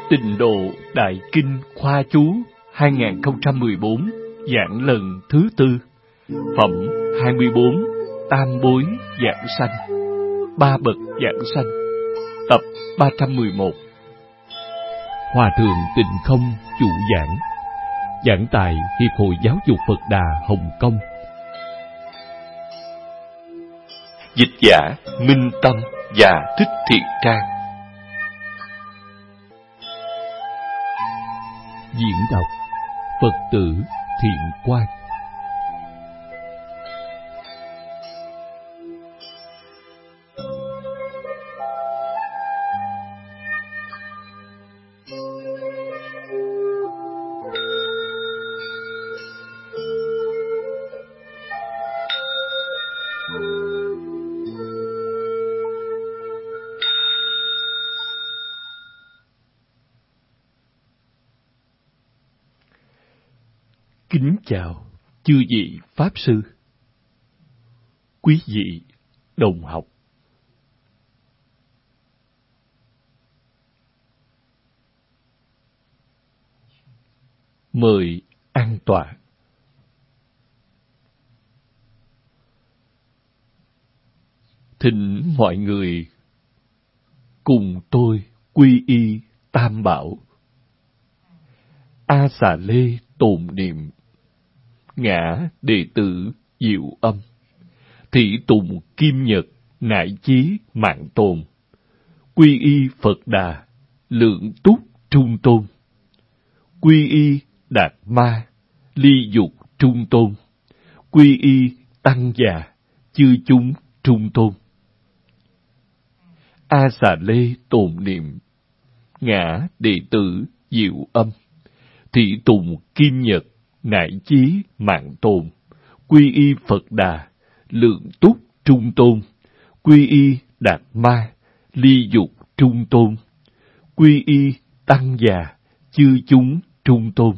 Tịnh Độ Đại Kinh Khoa Chú 2014 giảng lần thứ tư. Phẩm 24 Tam Bối Giảng Sanh, Ba Bậc Giảng Sanh, tập 311. Hòa Thượng Tịnh Không chủ giảng, giảng tại Hiệp hội Giáo dục Phật Đà Hồng Kông. Dịch giả Minh Tâm và Thích Thiện Trang. Diễn đọc Phật tử Thiện Quang. Kính chào chư vị Pháp Sư, quý vị đồng học. Mời an tọa. Thỉnh mọi người cùng tôi quy y Tam Bảo. A Xà Lê tồn niệm, ngã đệ tử Diệu Âm, thị tùng Kim Nhật nại chí mạng tồn, quy y Phật Đà lượng túc trung tôn, quy y Đạt Ma ly dục trung tôn, quy y Tăng già chư chúng trung tôn. A Xà Lê tồn niệm, ngã đệ tử Diệu Âm, thị tùng Kim Nhật nại chí mạng tồn, quy y Phật Đà lượng túc trung tôn, quy y Đạt Ma ly dục trung tôn, quy y Tăng già chư chúng trung tôn.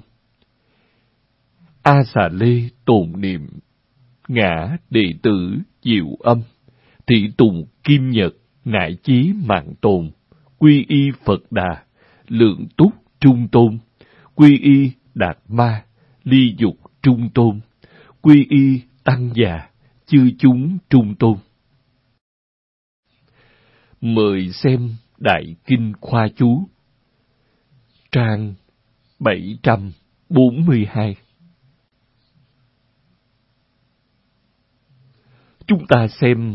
A Xà Lê tồn niệm, ngã đệ tử Diệu Âm, thị tùng Kim Nhật nại chí mạng tồn, quy y Phật Đà lượng túc trung tôn, quy y Đạt Ma ly dục trung tôn, quy y Tăng già chư chúng trung tôn. Mời xem Đại Kinh Khoa Chú, trang 742. Chúng ta xem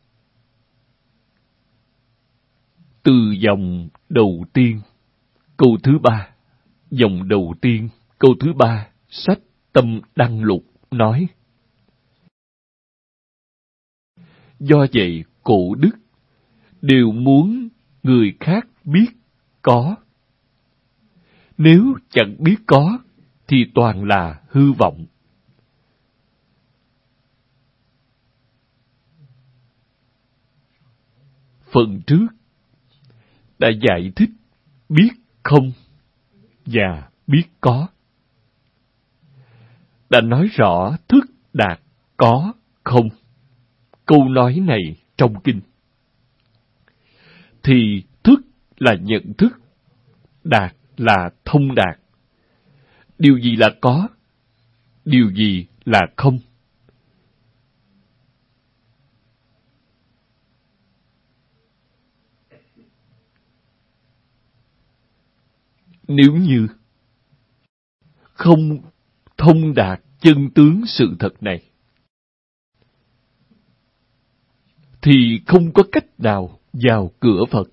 từ dòng đầu tiên, câu thứ 3, dòng đầu tiên, câu thứ 3, sách Tâm Đăng Lục nói: do vậy cổ đức đều muốn người khác biết có. Nếu chẳng biết có thì toàn là hư vọng. Phần trước đã giải thích biết không và biết có. Đã nói rõ thức đạt có không. Câu nói này trong kinh. Thì thức là nhận thức, đạt là thông đạt. Điều gì là có? Điều gì là không? Nếu như không thông đạt chân tướng sự thật này, thì không có cách nào vào cửa Phật,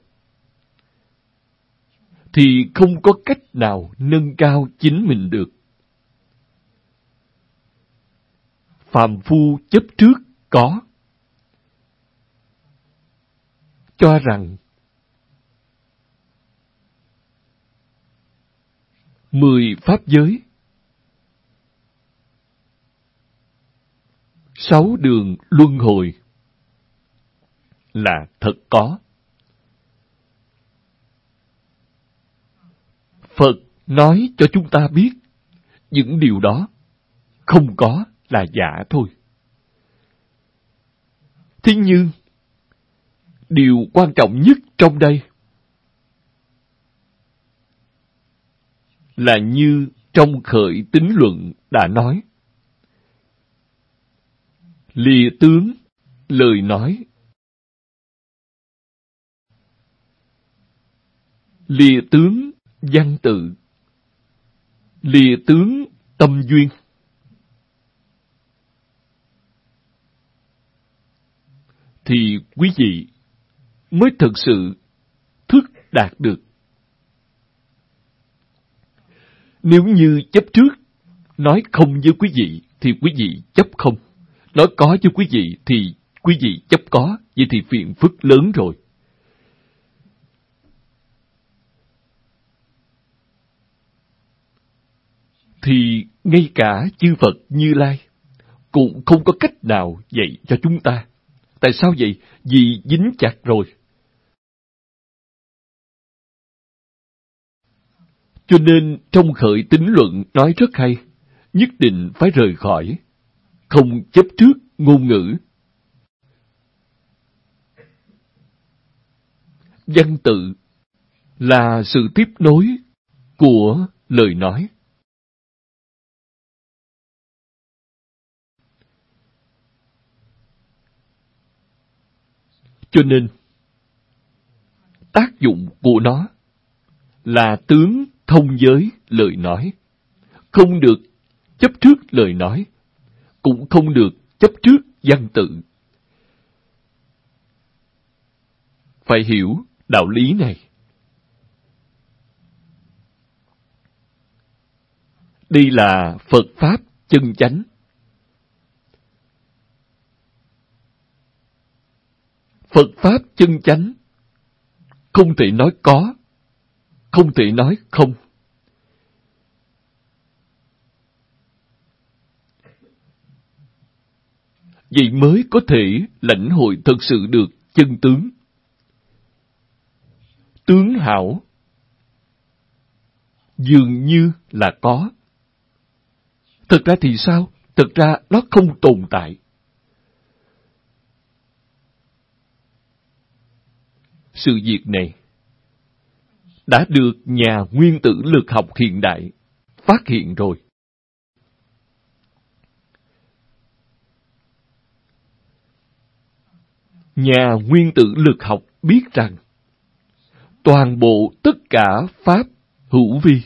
thì không có cách nào nâng cao chính mình được. Phàm phu chấp trước có, cho rằng 10 pháp giới, 6 đường luân hồi là thật có. Phật nói cho chúng ta biết những điều đó không có là giả thôi. Thế nhưng điều quan trọng nhất trong đây là như trong khởi tín luận đã nói. Lìa tướng, lời nói. Lìa tướng, văn tự. Lìa tướng, tâm duyên. Thì quý vị mới thực sự thức đạt được. Nếu như chấp trước, nói không với quý vị thì quý vị chấp không. Nói có với quý vị thì quý vị chấp có, vậy thì phiền phức lớn rồi. Thì ngay cả chư Phật Như Lai cũng không có cách nào dạy cho chúng ta. Tại sao vậy? Vì dính chặt rồi. Cho nên trong khởi tín luận nói rất hay, nhất định phải rời khỏi, không chấp trước ngôn ngữ. Văn tự là sự tiếp nối của lời nói. Cho nên, tác dụng của nó là tướng thông với lời nói. Không được chấp trước lời nói, cũng không được chấp trước văn tự. Phải hiểu đạo lý này. Đây là Phật Pháp chân chánh. Phật Pháp chân chánh không thể nói có, không thể nói không. Vậy mới có thể lãnh hội thật sự được chân tướng. Tướng hảo dường như là có. Thật ra thì sao? Thật ra nó không tồn tại. Sự việc này đã được nhà nguyên tử lực học hiện đại phát hiện rồi. Nhà nguyên tử lực học biết rằng toàn bộ tất cả pháp hữu vi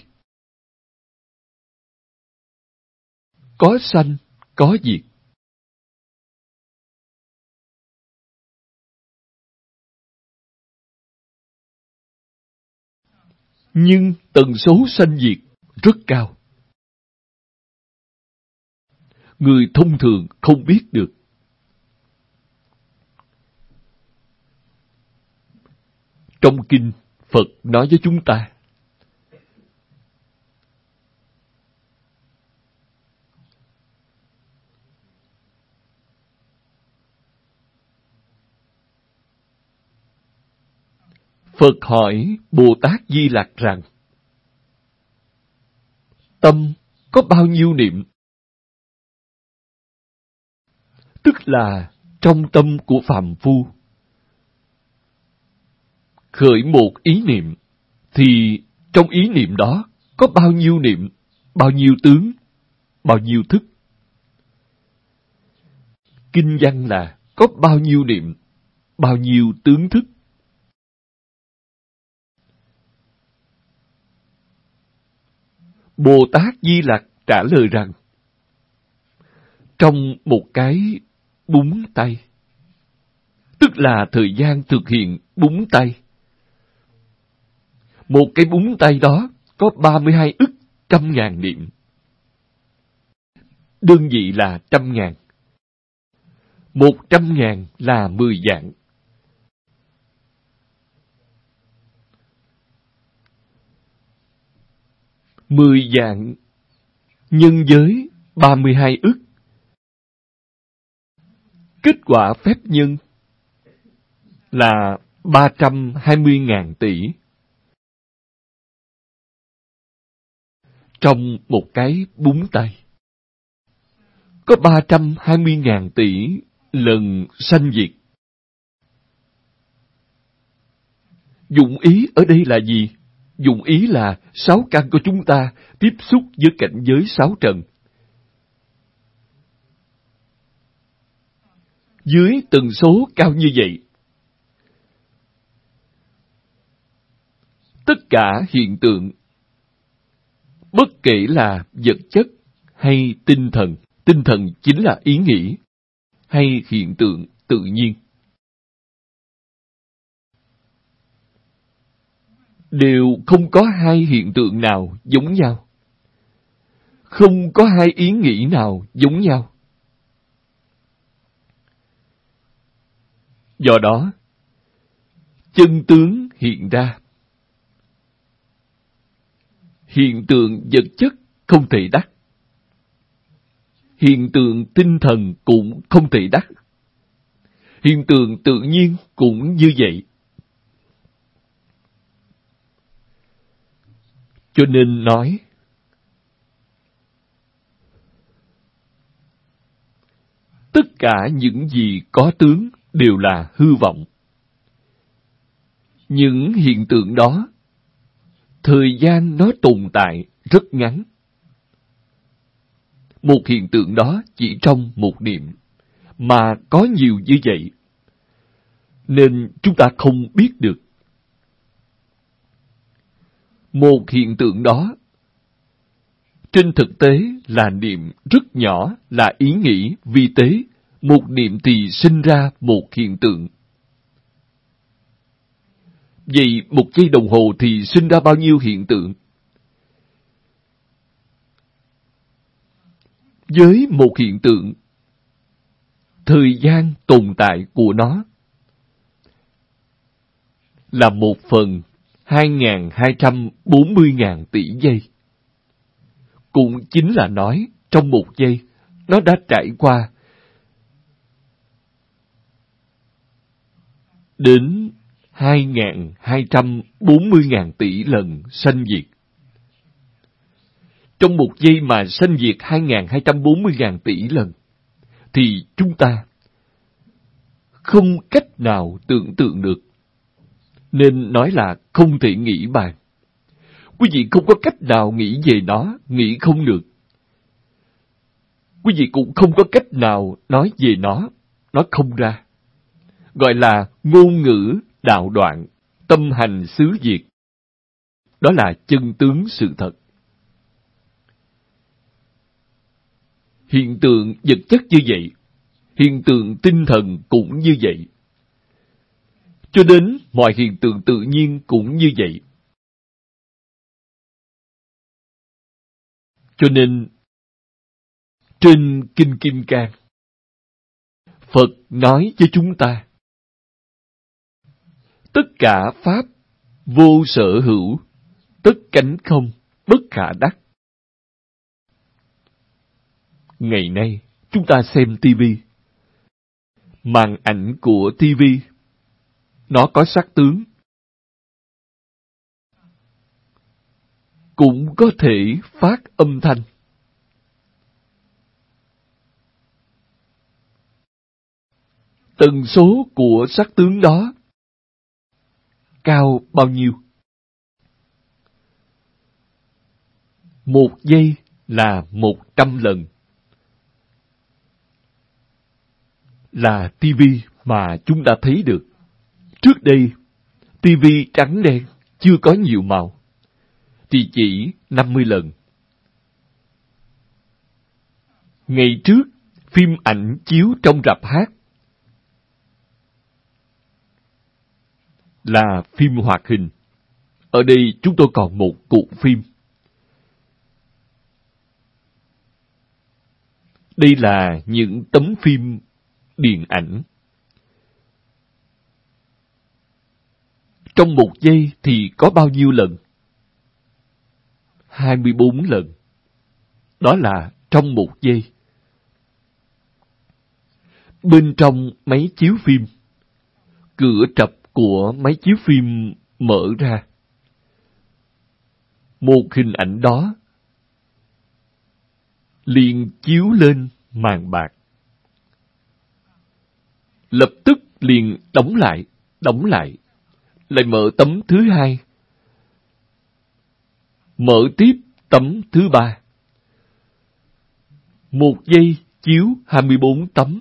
có sanh, có diệt. Nhưng tần số sanh diệt rất cao. Người thông thường không biết được. Trong kinh, Phật nói với chúng ta, Phật hỏi Bồ Tát Di Lặc rằng, tâm có bao nhiêu niệm? Tức là trong tâm của phàm phu, khởi một ý niệm, thì trong ý niệm đó có bao nhiêu niệm, bao nhiêu tướng, bao nhiêu thức. Kinh văn là có bao nhiêu niệm, bao nhiêu tướng thức. Bồ Tát Di Lặc trả lời rằng, trong một cái búng tay, tức là thời gian thực hiện búng tay. Một cái búng tay đó có 32 ức trăm ngàn niệm. Đơn vị là 100.000. 100.000 là 10 vạn. 10 vạn nhân với 32 ức. Kết quả phép nhân là 320.000 tỷ. Trong một cái búng tay, có 320.000 tỷ lần sanh diệt. Dụng ý ở đây là gì? dụng ý là 6 căn của chúng ta tiếp xúc với cảnh giới 6 trần. Dưới tần số cao như vậy, tất cả hiện tượng, bất kể là vật chất hay tinh thần chính là ý nghĩ, hay hiện tượng tự nhiên, đều không có hai hiện tượng nào giống nhau, không có hai ý nghĩ nào giống nhau. Do đó, chân tướng hiện ra. Hiện tượng vật chất không thể đắc. Hiện tượng tinh thần cũng không thể đắc. Hiện tượng tự nhiên cũng như vậy. Cho nên nói, tất cả những gì có tướng đều là hư vọng. Những hiện tượng đó, thời gian nó tồn tại rất ngắn. Một hiện tượng đó chỉ trong một niệm, mà có nhiều như vậy, nên chúng ta không biết được. Một hiện tượng đó, trên thực tế là niệm rất nhỏ, là ý nghĩ vi tế. Một niệm thì sinh ra một hiện tượng. Vậy một giây đồng hồ thì sinh ra bao nhiêu hiện tượng? Với một hiện tượng, thời gian tồn tại của nó là 1/2240.000 tỷ giây. Cũng chính là nói, trong một giây, nó đã trải qua đến 2.240.000 tỷ lần sanh diệt. Trong một giây mà sanh diệt 2.240.000 tỷ lần, thì chúng ta không cách nào tưởng tượng được. Nên nói là không thể nghĩ bàn. Quý vị không có cách nào nghĩ về nó, nghĩ không được. Quý vị cũng không có cách nào nói về nó không ra. Gọi là ngôn ngữ đạo đoạn, tâm hành xứ diệt. Đó là chân tướng sự thật. Hiện tượng vật chất như vậy, hiện tượng tinh thần cũng như vậy. Cho đến mọi hiện tượng tự nhiên cũng như vậy. Cho nên, trên Kinh Kim Cang, Phật nói cho chúng ta, tất cả Pháp vô sở hữu, tất cánh không, bất khả đắc. Ngày nay, chúng ta xem TV. Màn ảnh của TV, nó có sắc tướng. Cũng có thể phát âm thanh. Tần số của sắc tướng đó cao bao nhiêu? 1 giây là 100 lần. Là TV mà chúng ta thấy được. Trước đây, TV trắng đen, chưa có nhiều màu, thì chỉ 50 lần. Ngày trước, phim ảnh chiếu trong rạp hát là phim hoạt hình. Ở đây chúng tôi còn một cuộn phim. Đây là những tấm phim điện ảnh. Trong 1 giây thì có bao nhiêu lần? 24 lần. Đó là trong 1 giây. Bên trong máy chiếu phim, cửa trập của máy chiếu phim mở ra. Một hình ảnh đó liền chiếu lên màn bạc. Lập tức liền đóng lại, lại mở tấm thứ hai. Mở tiếp tấm thứ 3. 1 giây chiếu 24 tấm.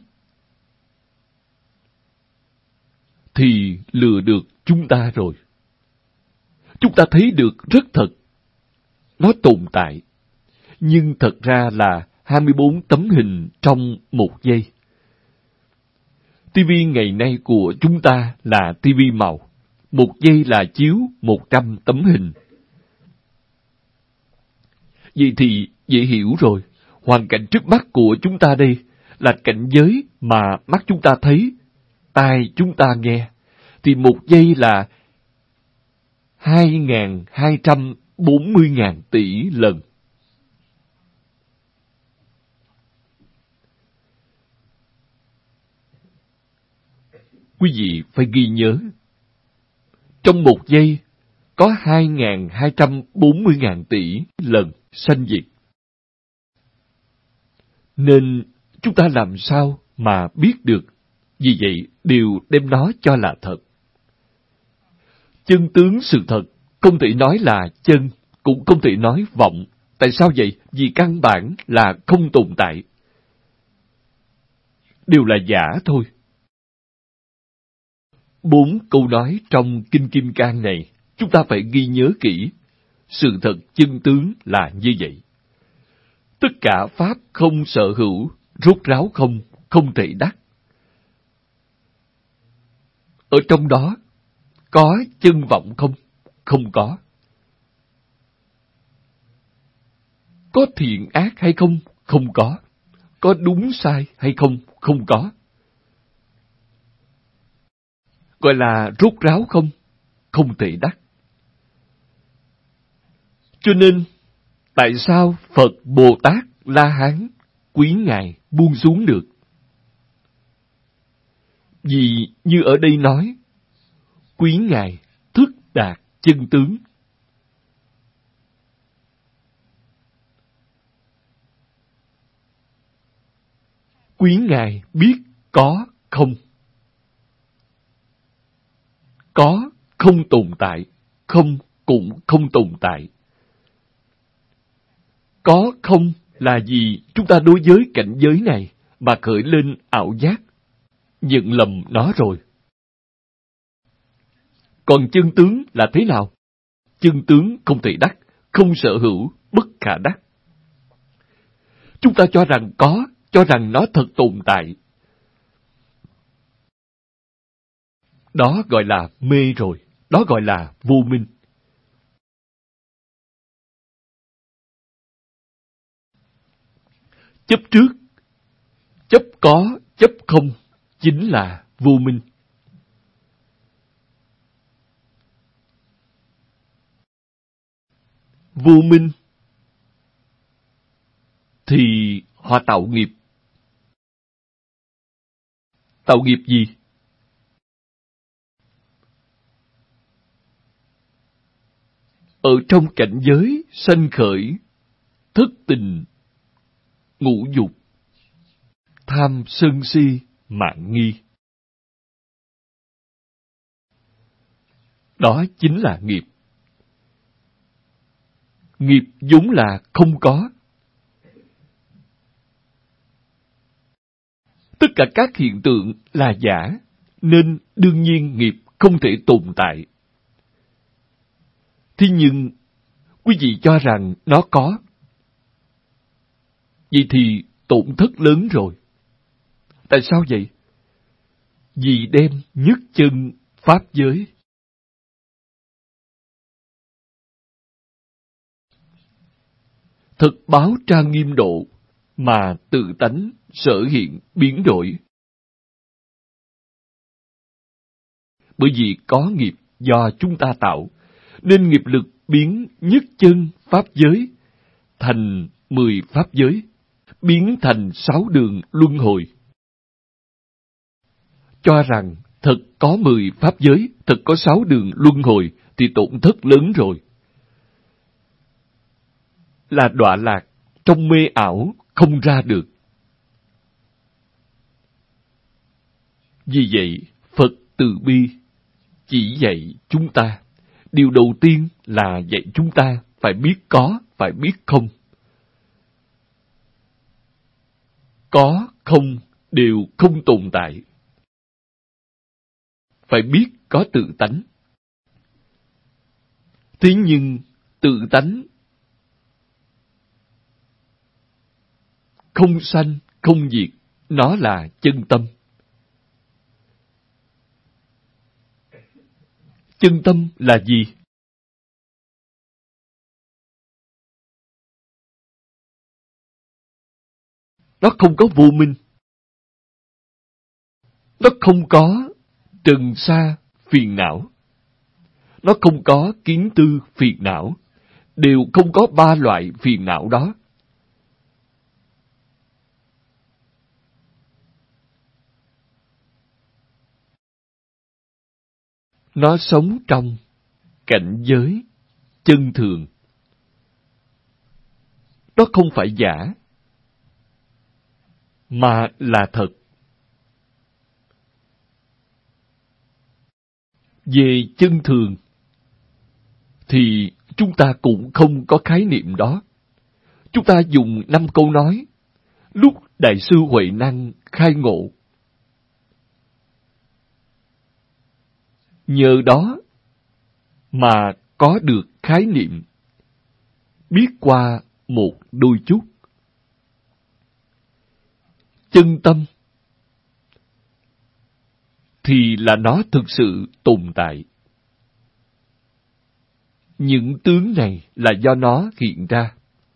Thì lừa được chúng ta rồi. Chúng ta thấy được rất thật. Nó tồn tại. Nhưng thật ra là 24 tấm hình trong 1 giây. TV ngày nay của chúng ta là TV màu. 1 giây là chiếu 100 tấm hình. Vậy thì dễ hiểu rồi. Hoàn cảnh trước mắt của chúng ta đây là cảnh giới mà mắt chúng ta thấy, tai chúng ta nghe. Thì 1 giây là 2.240.000 tỷ lần. Quý vị phải ghi nhớ, trong 1 giây có 2.240.000 tỷ lần sanh diệt. Nên chúng ta làm sao mà biết được? Vì vậy, đều đem nó cho là thật. Chân tướng sự thật không thể nói là chân, cũng không thể nói vọng. Tại sao vậy? Vì căn bản là không tồn tại. Đều là giả thôi. 4 câu nói trong Kinh Kim Cang này, chúng ta phải ghi nhớ kỹ. Sự thật chân tướng là như vậy. Tất cả pháp không sở hữu, rốt ráo không, không thể đắc. Ở trong đó, có chân vọng không? Không có. Có thiện ác hay không? Không có. Có đúng sai hay không? Không có. Gọi là rốt ráo không? Không thể đắc. Cho nên, tại sao Phật, Bồ Tát, La Hán, Quý Ngài buông xuống được? Vì như ở đây nói, Quý Ngài thức đạt chân tướng. Quý Ngài biết có không. Có không tồn tại, không cũng không tồn tại. Có không là gì? Chúng ta đối với cảnh giới này mà khởi lên ảo giác, nhận lầm nó rồi. Còn chân tướng là thế nào? Chân tướng không thể đắc, không sở hữu, bất khả đắc. Chúng ta cho rằng có, cho rằng nó thật tồn tại. Đó gọi là mê rồi, đó gọi là vô minh. Chấp trước, chấp có, chấp không, chính là vô minh. Vô minh thì họ tạo nghiệp. Tạo nghiệp gì? Ở trong cảnh giới sanh khởi, thất tình, ngũ dục, tham sân si, mạn nghi. Đó chính là nghiệp. Nghiệp vốn là không có. Tất cả các hiện tượng là giả, nên đương nhiên nghiệp không thể tồn tại. Thế nhưng, quý vị cho rằng nó có. Vậy thì tổn thất lớn rồi. Tại sao vậy? Vì đem nhất chân pháp giới. Thực báo trang nghiêm độ, mà tự tánh sở hiện biến đổi. Bởi vì có nghiệp do chúng ta tạo, nên nghiệp lực biến nhất chân pháp giới thành 10 pháp giới, biến thành 6 đường luân hồi. Cho rằng thật có 10 pháp giới, thật có 6 đường luân hồi thì tổn thất lớn rồi. Là đọa lạc trong mê ảo không ra được. Vì vậy, Phật từ bi chỉ dạy chúng ta. Điều đầu tiên là dạy chúng ta phải biết có, phải biết không. Có, không đều không tồn tại. Phải biết có tự tánh. Thế nhưng tự tánh không sanh, không diệt, nó là chân tâm. Chân tâm là gì? Nó không có vô minh. Nó không có trần sa phiền não. Nó không có kiến tư phiền não. Đều không có ba loại phiền não đó. Nó sống trong cảnh giới chân thường. Nó không phải giả, mà là thật. Về chân thường thì chúng ta cũng không có khái niệm đó. Chúng ta dùng 5 câu nói lúc Đại sư Huệ Năng khai ngộ. Nhờ đó mà có được khái niệm, biết qua một đôi chút. Chân tâm thì là nó thực sự tồn tại. Những tướng này là do nó hiện ra.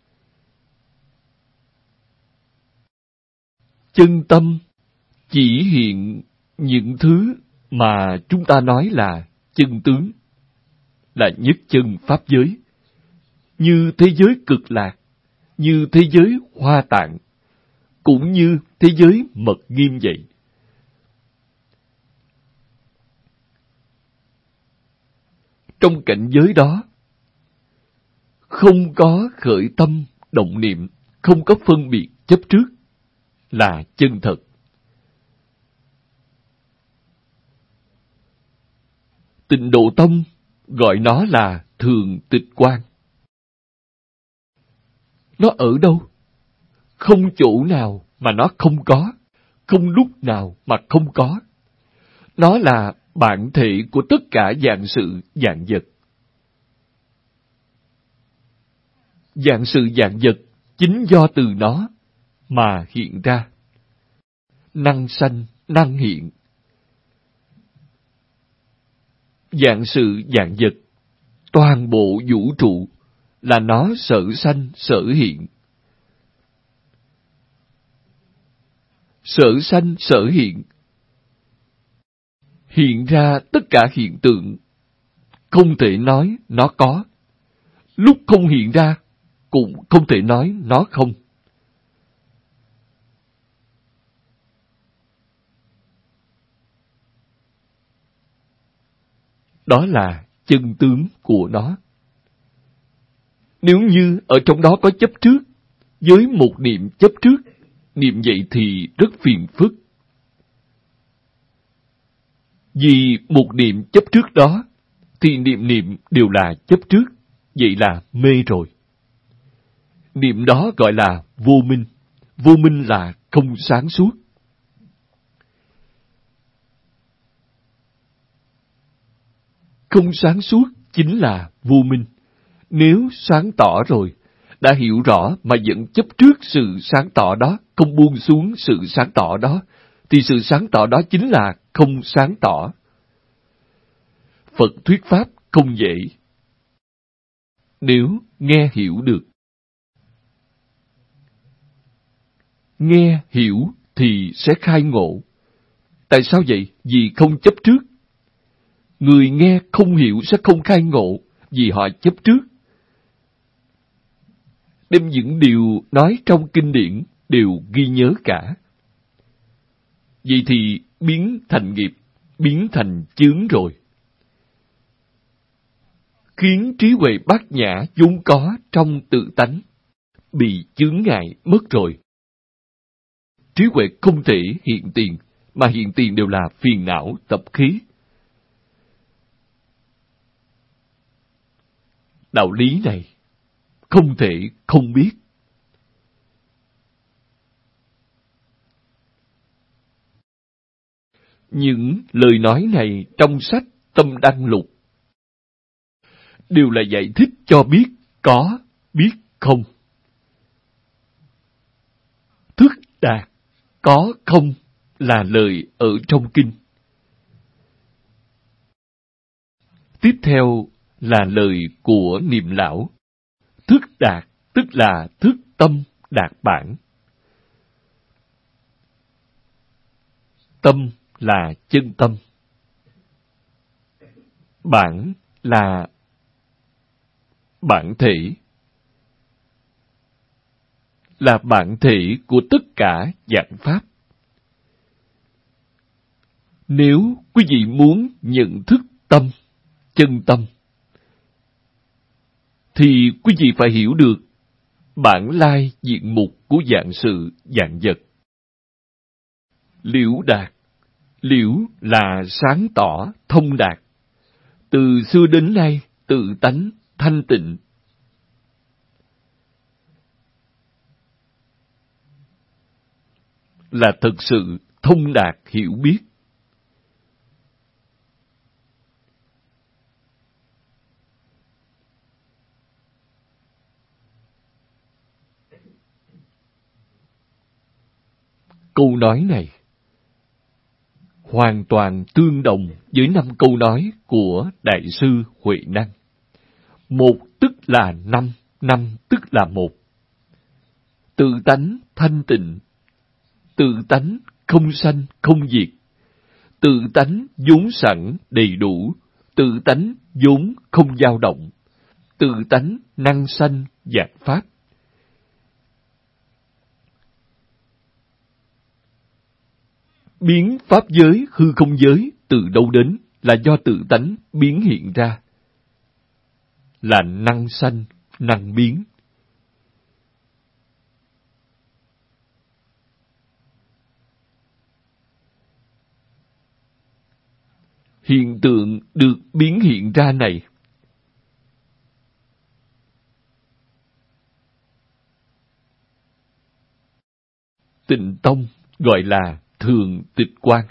Chân tâm chỉ hiện những thứ mà chúng ta nói là chân tướng, là nhất chân pháp giới, như thế giới cực lạc, như thế giới hoa tạng, cũng như thế giới mật nghiêm vậy. Trong cảnh giới đó, không có khởi tâm, động niệm, không có phân biệt chấp trước, là chân thật. Tịnh Độ Tông gọi nó là thường tịch quan. Nó ở đâu? Không chỗ nào mà nó không có, không lúc nào mà không có. Nó là bản thể của tất cả vạn sự vạn vật. Vạn sự vạn vật chính do từ nó mà hiện ra. Năng sanh, năng hiện. Vạn sự vạn vật, toàn bộ vũ trụ là nó sở sanh, sở hiện. Sở sanh, sở hiện. Hiện ra tất cả hiện tượng, không thể nói nó có. Lúc không hiện ra, cũng không thể nói nó không. Đó là chân tướng của nó. Nếu như ở trong đó có chấp trước, với một niệm chấp trước, niệm vậy thì rất phiền phức. Vì một niệm chấp trước đó, thì niệm niệm đều là chấp trước, vậy là mê rồi. Niệm đó gọi là vô minh. Vô minh là không sáng suốt. Không sáng suốt chính là vô minh. Nếu sáng tỏ rồi, đã hiểu rõ mà vẫn chấp trước sự sáng tỏ đó, không buông xuống sự sáng tỏ đó, thì sự sáng tỏ đó chính là không sáng tỏ. Phật thuyết pháp không dễ. Nếu nghe hiểu được. Nghe hiểu thì sẽ khai ngộ. Tại sao vậy? Vì không chấp trước. Người nghe không hiểu sẽ không khai ngộ, vì họ chấp trước. Đem những điều nói trong kinh điển đều ghi nhớ cả. Vậy thì biến thành nghiệp, biến thành chướng rồi. Khiến trí huệ bát nhã vốn có trong tự tánh bị chướng ngại mất rồi. Trí huệ không thể hiện tiền, mà hiện tiền đều là phiền não tập khí. Đạo lý này không thể không biết. Những lời nói này trong sách Tâm Đăng Lục đều là giải thích cho biết có, biết không. Thức đạt, có không là lời ở trong kinh. Tiếp theo là lời của Niệm Lão. Thức đạt tức là thức tâm đạt bản. Tâm là chân tâm. Bản là bản thể. Là bản thể của tất cả dạng pháp. Nếu quý vị muốn nhận thức tâm, chân tâm, thì quý vị phải hiểu được bản lai diện mục của vạn sự, vạn vật. Liễu đạt, liễu là sáng tỏ, thông đạt. Từ xưa đến nay, tự tánh, thanh tịnh. Là thực sự thông đạt, hiểu biết. Câu nói này hoàn toàn tương đồng với 5 câu nói của Đại sư Huệ Năng. Một tức là 5, 5 tức là 1. Tự tánh thanh tịnh, tự tánh không sanh không diệt, tự tánh vốn sẵn đầy đủ, tự tánh vốn không dao động, tự tánh năng sanh vạn pháp. Biến pháp giới, hư không giới từ đâu đến là do tự tánh biến hiện ra. Là năng sanh, năng biến. Hiện tượng được biến hiện ra này Tịnh Tông gọi là thường tịch quan.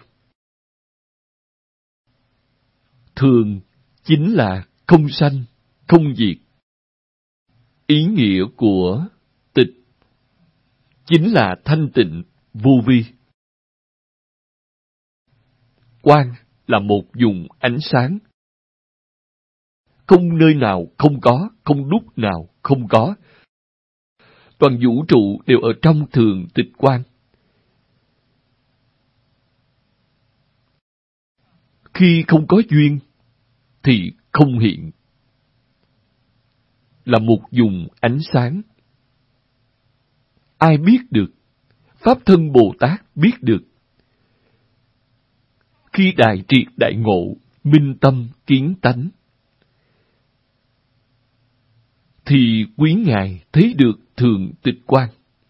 Thường chính là không sanh, không diệt. Ý nghĩa của tịch chính là thanh tịnh, vô vi. Quang là một vùng ánh sáng. Không nơi nào không có, không lúc nào không có. Toàn vũ trụ đều ở trong thường tịch quang. Khi không có duyên, thì không hiện. Là một vùng ánh sáng. Ai biết được? Pháp Thân Bồ Tát biết được. Khi đại triệt đại ngộ, minh tâm kiến tánh, thì quý ngài thấy được thường tịch quang.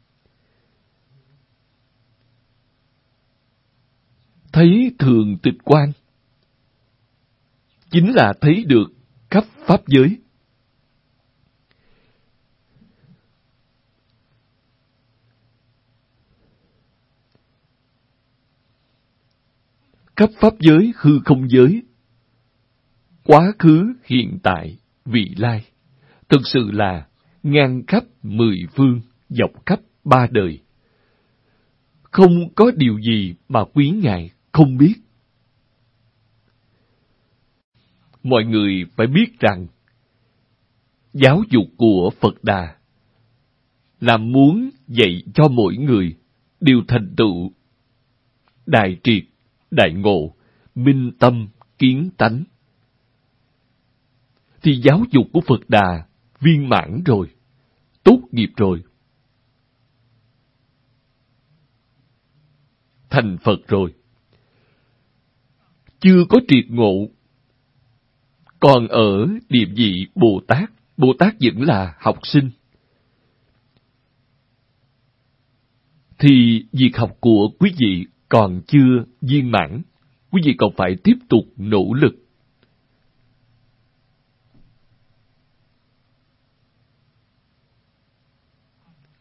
Thấy thường tịch quang chính là thấy được khắp pháp giới. Khắp pháp giới, hư không giới, quá khứ, hiện tại, vị lai, thực sự là ngang khắp 10 phương, dọc khắp 3 đời. Không có điều gì mà quý ngài không biết. Mọi người phải biết rằng, giáo dục của Phật Đà là muốn dạy cho mỗi người đều thành tựu đại triệt, đại ngộ, minh tâm, kiến tánh. Thì giáo dục của Phật Đà viên mãn rồi, tốt nghiệp rồi. Thành Phật rồi. Chưa có triệt ngộ, còn ở địa vị Bồ Tát. Bồ Tát vẫn là học sinh. Thì việc học của quý vị còn chưa viên mãn. Quý vị còn phải tiếp tục nỗ lực.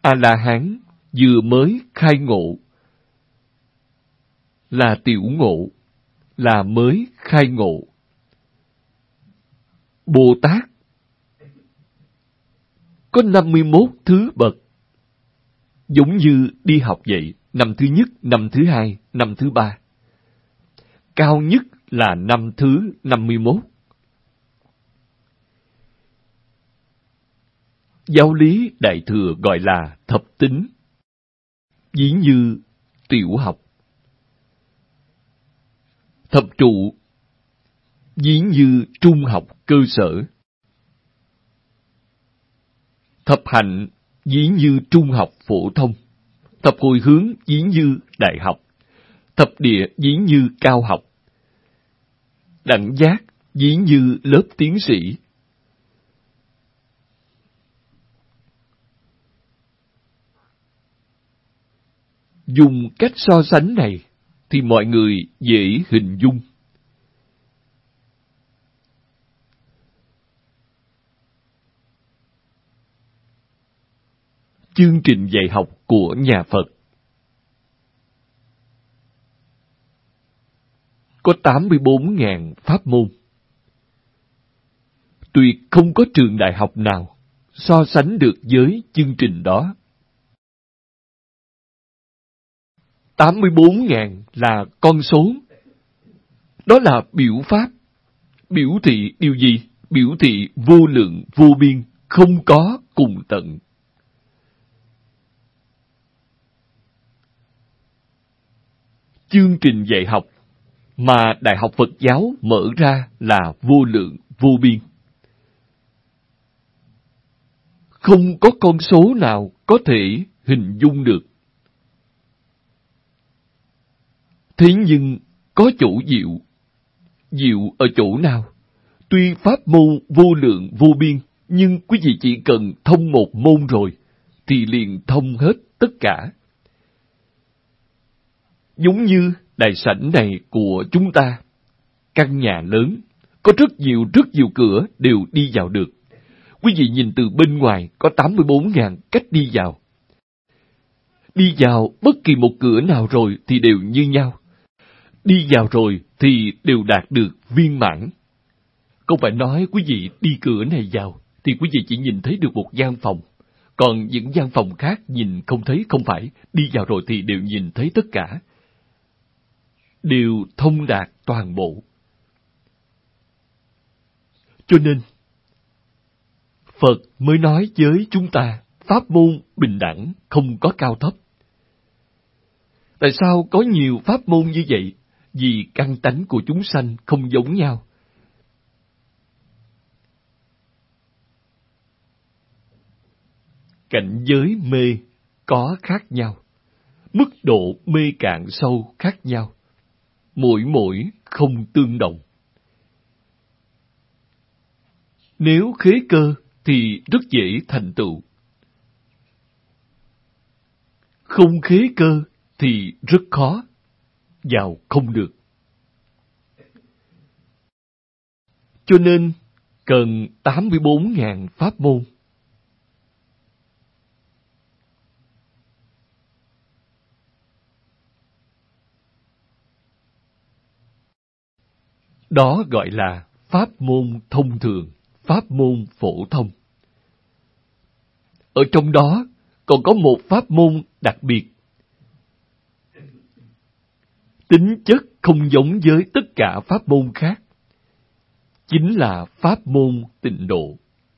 A-la-hán vừa mới khai ngộ, là tiểu ngộ, là mới khai ngộ. Bồ Tát có 51 thứ bậc, giống như đi học vậy, năm thứ nhất, năm thứ hai, năm thứ ba. Cao nhất là năm thứ 51. Giáo lý Đại Thừa gọi là thập tính, ví như tiểu học. Thập trụ, ví như trung học cơ sở. Thập hạnh, ví như trung học phổ thông. Thập hồi hướng, ví như đại học. Thập địa, ví như cao học. Đẳng giác, ví như lớp tiến sĩ. Dùng cách so sánh này thì mọi người dễ hình dung. Chương trình dạy học của nhà Phật có 84.000 pháp môn. Tuyệt không có trường đại học nào so sánh được với chương trình đó. 84.000 là con số. Đó là biểu pháp. Biểu thị điều gì? Biểu thị vô lượng, vô biên, không có cùng tận. Chương trình dạy học mà Đại học Phật giáo mở ra là vô lượng, vô biên. Không có con số nào có thể hình dung được. Thế nhưng có chỗ diệu. Diệu ở chỗ nào? Tuy pháp môn vô lượng vô biên, nhưng quý vị chỉ cần thông một môn rồi, thì liền thông hết tất cả. Giống như đại sảnh này của chúng ta, căn nhà lớn, có rất nhiều cửa đều đi vào được. Quý vị nhìn từ bên ngoài có 84.000 cách đi vào. Đi vào bất kỳ một cửa nào rồi thì đều như nhau. Đi vào rồi thì đều đạt được viên mãn. Không phải nói quý vị đi cửa này vào thì quý vị chỉ nhìn thấy được một gian phòng. Còn những gian phòng khác nhìn không thấy, không phải. Đi vào rồi thì đều nhìn thấy tất cả. Đều thông đạt toàn bộ. Cho nên, Phật mới nói với chúng ta, pháp môn bình đẳng, không có cao thấp. Tại sao có nhiều pháp môn như vậy? Vì căn tánh của chúng sanh không giống nhau. Cảnh giới mê có khác nhau. Mức độ mê cạn sâu khác nhau. Mỗi không tương đồng. Nếu khế cơ thì rất dễ thành tựu. Không khế cơ thì rất khó, vào không được. Cho nên cần 84.000 pháp môn. Đó gọi là pháp môn thông thường, pháp môn phổ thông. Ở trong đó còn có một pháp môn đặc biệt. Tính chất không giống với tất cả pháp môn khác. Chính là pháp môn tịnh độ.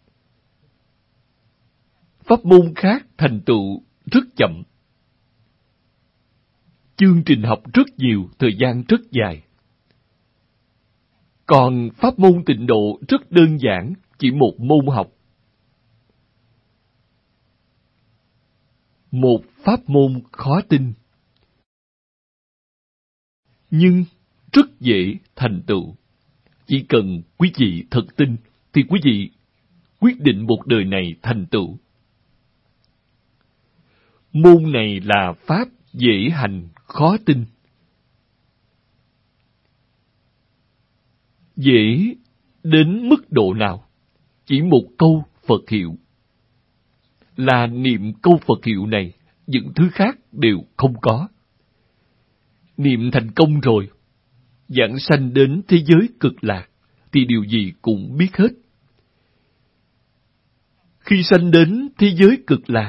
Pháp môn khác thành tựu rất chậm. Chương trình học rất nhiều, thời gian rất dài. Còn pháp môn tịnh độ rất đơn giản, chỉ một môn học. Một pháp môn khó tin. Nhưng rất dễ thành tựu. Chỉ cần quý vị thật tin, thì quý vị quyết định một đời này thành tựu. Môn này là pháp dễ hành, khó tin. Dễ đến mức độ nào? Chỉ một câu Phật hiệu. là niệm câu Phật hiệu này, những thứ khác đều không có. Niệm thành công rồi, giảng sanh đến thế giới cực lạc, thì điều gì cũng biết hết. Khi sanh đến thế giới cực lạc,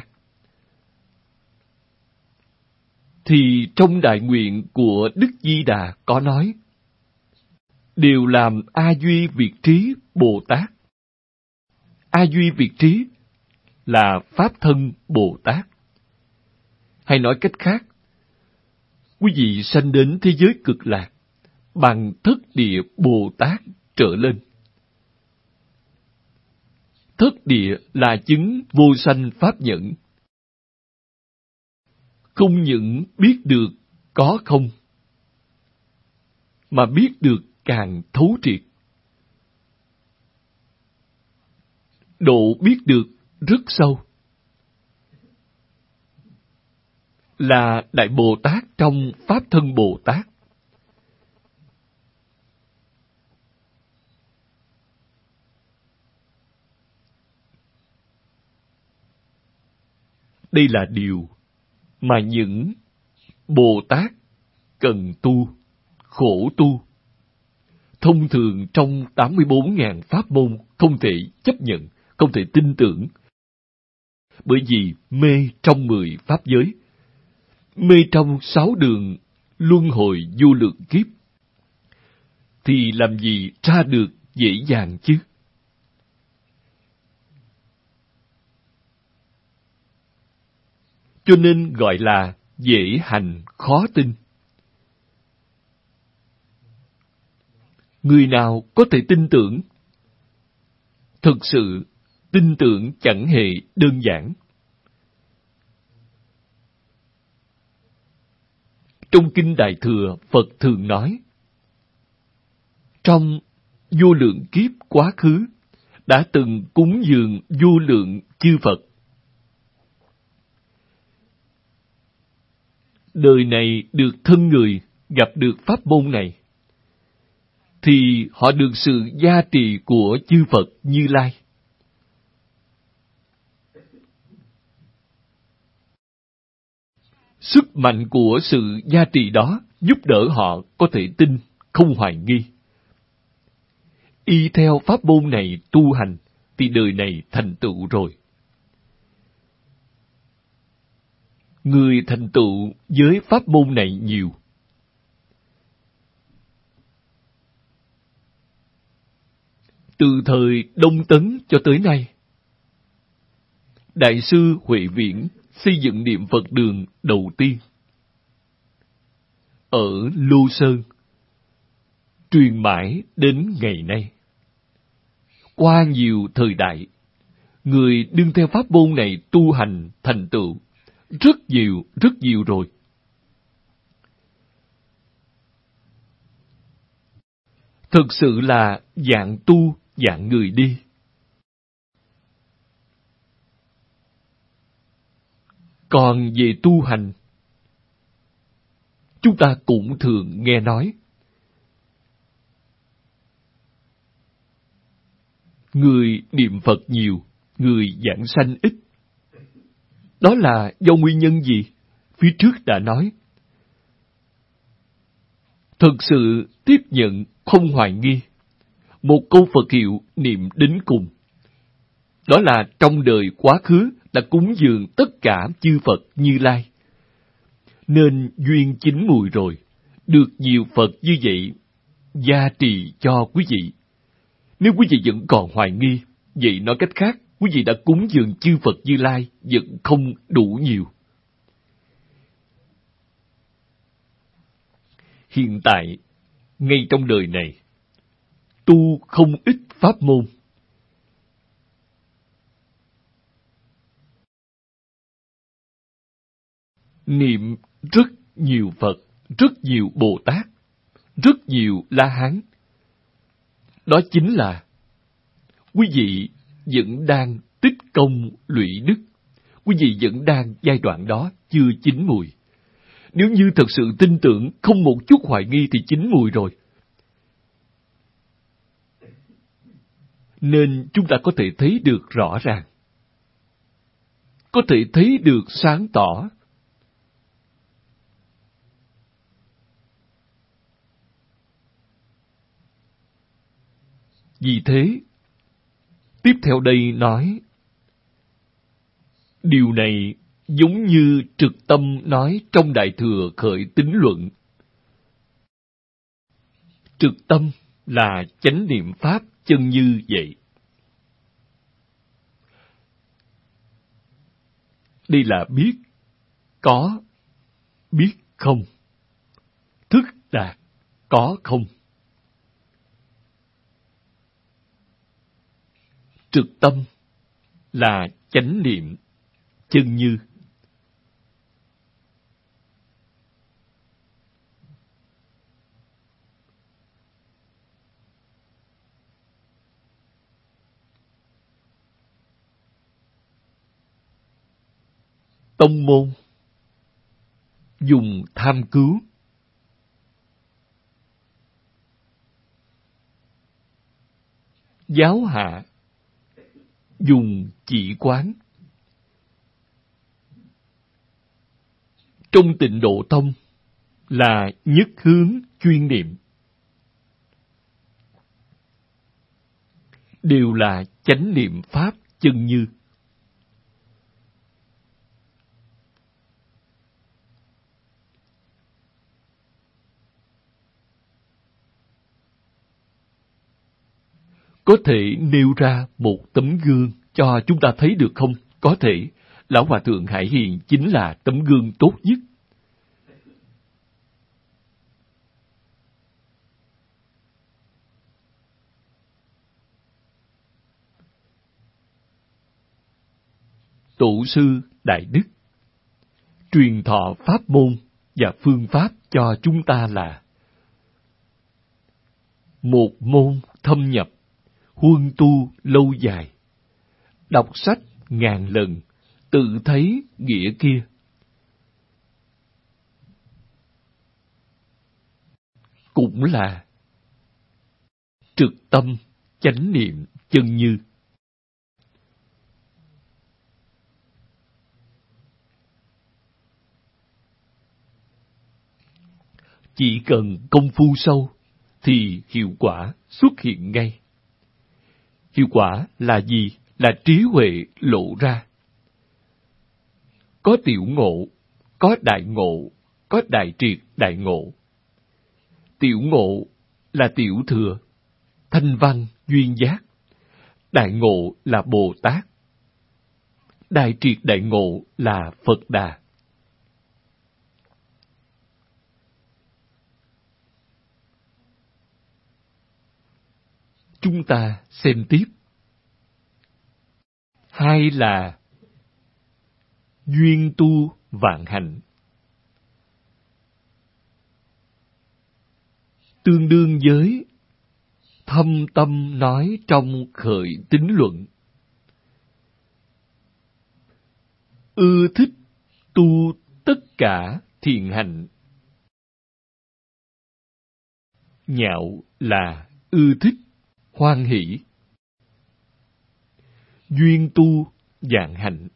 thì trong đại nguyện của Đức Di Đà có nói, đều làm A Duy Việt Trí Bồ Tát. A Duy Việt Trí là Pháp thân Bồ Tát. Hay nói cách khác, quý vị sanh đến thế giới cực lạc bằng thất địa Bồ Tát trở lên. Thất địa là chứng vô sanh pháp nhẫn. Không những biết được có không, mà biết được càng thấu triệt. Độ biết được rất sâu. Là Đại Bồ Tát trong Pháp thân Bồ Tát. Đây là điều mà những Bồ Tát cần tu, khổ tu. Thông thường trong 84.000 pháp môn không thể chấp nhận, không thể tin tưởng. Bởi vì mê trong 10 pháp giới, mê trong 6 đường luân hồi vô lượng kiếp, thì làm gì ra được dễ dàng chứ? Cho nên gọi là dễ hành khó tin. Người nào có thể tin tưởng? Thực sự, tin tưởng chẳng hề đơn giản. Trong Kinh Đại Thừa, Phật thường nói, trong vô lượng kiếp quá khứ, đã từng cúng dường vô lượng chư Phật. Đời này được thân người gặp được pháp môn này, thì họ được sự gia trì của chư Phật Như Lai. Sức mạnh của sự gia trì đó giúp đỡ họ có thể tin, không hoài nghi. Y theo pháp môn này tu hành, thì đời này thành tựu rồi. Người thành tựu với pháp môn này nhiều. Từ thời Đông Tấn cho tới nay, Đại sư Huệ Viễn xây dựng niệm Phật đường đầu tiên ở Lô Sơn, truyền mãi đến ngày nay. Qua nhiều thời đại, người đương theo pháp môn này tu hành thành tựu rất nhiều rồi. Thực sự là dạng tu, dạng người đi. Còn về tu hành, chúng ta cũng thường nghe nói, người niệm Phật nhiều, người giảng sanh ít. Đó là do nguyên nhân gì? Phía trước đã nói. Thực sự tiếp nhận không hoài nghi. Một câu Phật hiệu niệm đến cùng. Đó là trong đời quá khứ đã cúng dường tất cả chư Phật Như Lai. Nên duyên chín mùi rồi, được nhiều Phật như vậy gia trì cho quý vị. Nếu quý vị vẫn còn hoài nghi, vậy nói cách khác, quý vị đã cúng dường chư Phật Như Lai vẫn không đủ nhiều. Hiện tại, ngay trong đời này, tu không ít pháp môn. Niệm rất nhiều Phật, rất nhiều Bồ Tát, rất nhiều La Hán. Đó chính là quý vị vẫn đang tích công lụy đức. Quý vị vẫn đang giai đoạn đó chưa chín mùi. Nếu như thật sự tin tưởng, không một chút hoài nghi thì chín mùi rồi. Nên chúng ta có thể thấy được rõ ràng. có thể thấy được sáng tỏ. Vì thế, tiếp theo đây nói, điều này giống như Trực Tâm nói trong Đại Thừa Khởi Tín Luận. Trực tâm là chánh niệm pháp chân như vậy. Đây là biết có, biết không. Thức đạt có không. Trực tâm là chánh niệm chân như. Tông môn dùng tham cứu, giáo hạ dùng chỉ quán. Trong Tịnh Độ Tông là nhất hướng chuyên niệm, đều là chánh niệm pháp chân như. Có thể nêu ra một tấm gương cho chúng ta thấy được không? Có thể. Lão Hòa Thượng Hải Hiền chính là tấm gương tốt nhất. Tổ sư Đại Đức truyền thọ pháp môn và phương pháp cho chúng ta là một môn thâm nhập, huân tu lâu dài, đọc sách ngàn lần, tự thấy nghĩa kia. Cũng là trực tâm chánh niệm chân như. Chỉ cần công phu sâu thì hiệu quả xuất hiện ngay. Hiệu quả là gì? Là trí huệ lộ ra. Có tiểu ngộ, có đại ngộ, có đại triệt đại ngộ. Tiểu ngộ là tiểu thừa, thanh văn, duyên giác. Đại ngộ là Bồ Tát. Đại triệt đại ngộ là Phật Đà. Chúng ta xem tiếp. Hai là duyên tu vạn hạnh. Tương đương với thâm tâm nói trong Khởi Tín Luận. Ưa thích tu tất cả thiện hạnh. Nhạo là ưa thích, hoan hỷ. Duyên tu vạn hạnh.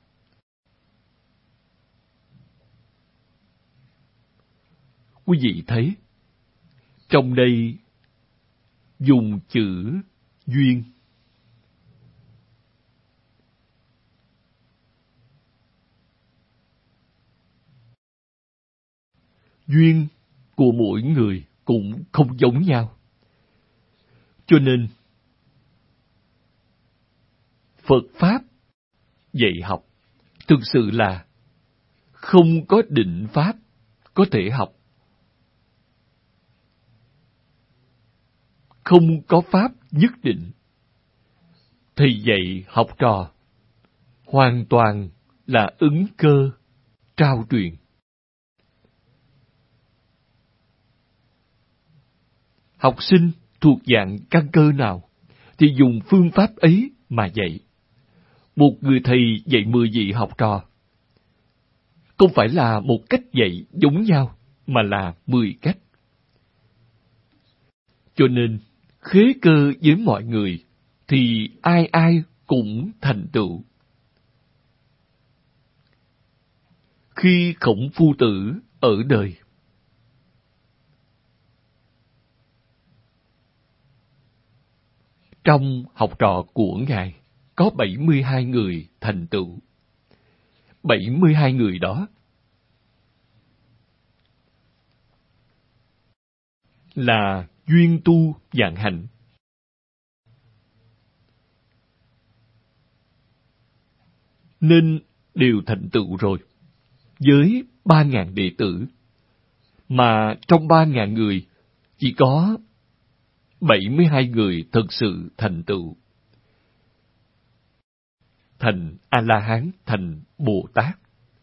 Quý vị thấy, trong đây dùng chữ duyên. Duyên của mỗi người cũng không giống nhau. Cho nên, Phật Pháp dạy học thực sự là không có định Pháp có thể học. Không có Pháp nhất định. Thầy dạy học trò hoàn toàn là ứng cơ, trao truyền. Học sinh thuộc dạng căn cơ nào thì dùng phương pháp ấy mà dạy. Một người thầy dạy 10 vị học trò, không phải là một cách dạy giống nhau, mà là 10 cách. Cho nên, khế cơ với mọi người, thì ai ai cũng thành tựu. khi Khổng Phu Tử ở đời. Trong học trò của Ngài có 72 người thành tựu. 72 người đó là duyên tu vạn hạnh. Nên đều thành tựu rồi. Với 3.000 đệ tử, mà trong 3.000 người chỉ có 72 người thực sự thành tựu. Thành A-la-hán, thành Bồ Tát.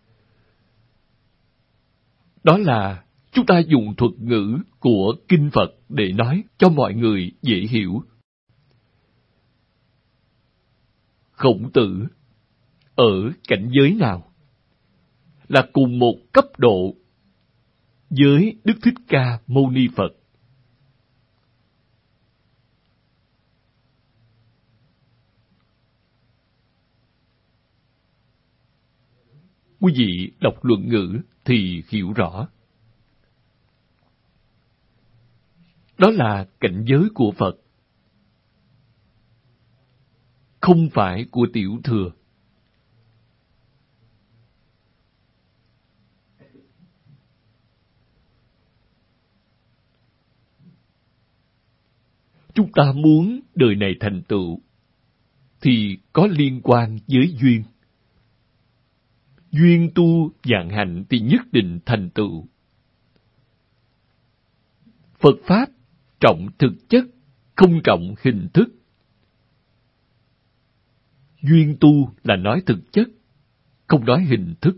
Đó là chúng ta dùng thuật ngữ của Kinh Phật để nói cho mọi người dễ hiểu. Khổng Tử ở cảnh giới nào? Là cùng một cấp độ với Đức Thích Ca Mâu Ni Phật. Quý vị đọc luận ngữ thì hiểu rõ. Đó là cảnh giới của Phật, không phải của tiểu thừa. Chúng ta muốn đời này thành tựu thì có liên quan với duyên. Duyên tu vạn hạnh thì nhất định thành tựu. Phật Pháp trọng thực chất, không trọng hình thức. Duyên tu là nói thực chất, không nói hình thức.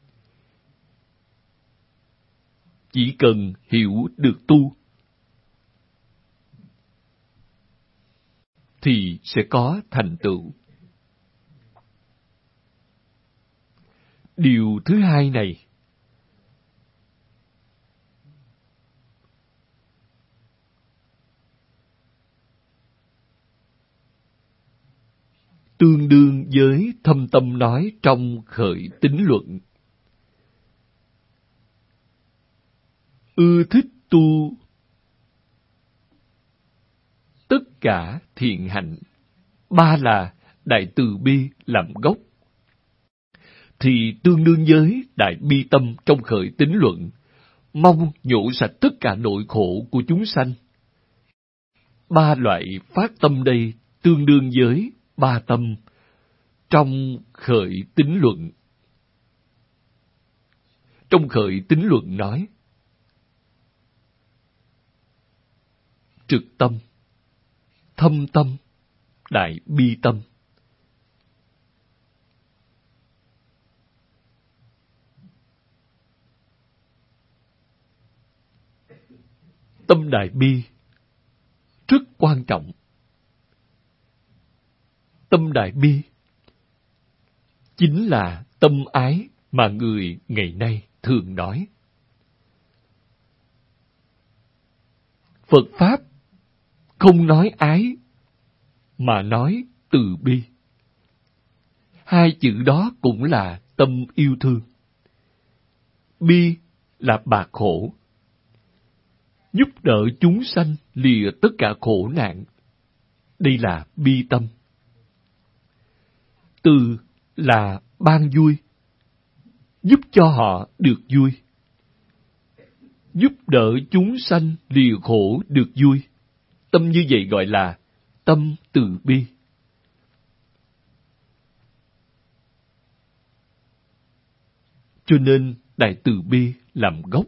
Chỉ cần hiểu được tu thì sẽ có thành tựu. Điều thứ hai này tương đương với Thâm Tâm nói trong Khởi Tín Luận. Ưa thích tu tất cả thiện hạnh. Ba là Đại Từ Bi làm gốc. Thì tương đương với Đại Bi Tâm trong Khởi Tín Luận, mong nhổ sạch tất cả nỗi khổ của chúng sanh. Ba loại phát tâm đây tương đương với ba tâm trong Khởi Tín Luận. Trong Khởi Tín Luận nói trực tâm, thâm tâm, đại bi tâm. Tâm đại bi rất quan trọng. Tâm đại bi chính là tâm ái mà người ngày nay thường nói. Phật Pháp không nói ái, mà nói từ bi. Hai chữ đó cũng là tâm yêu thương. Bi là bạc khổ, giúp đỡ chúng sanh lìa tất cả khổ nạn. Đây là bi tâm. Từ là ban vui, giúp cho họ được vui. Giúp đỡ chúng sanh lìa khổ được vui. Tâm như vậy gọi là tâm từ bi. Cho nên Đại Từ Bi làm gốc.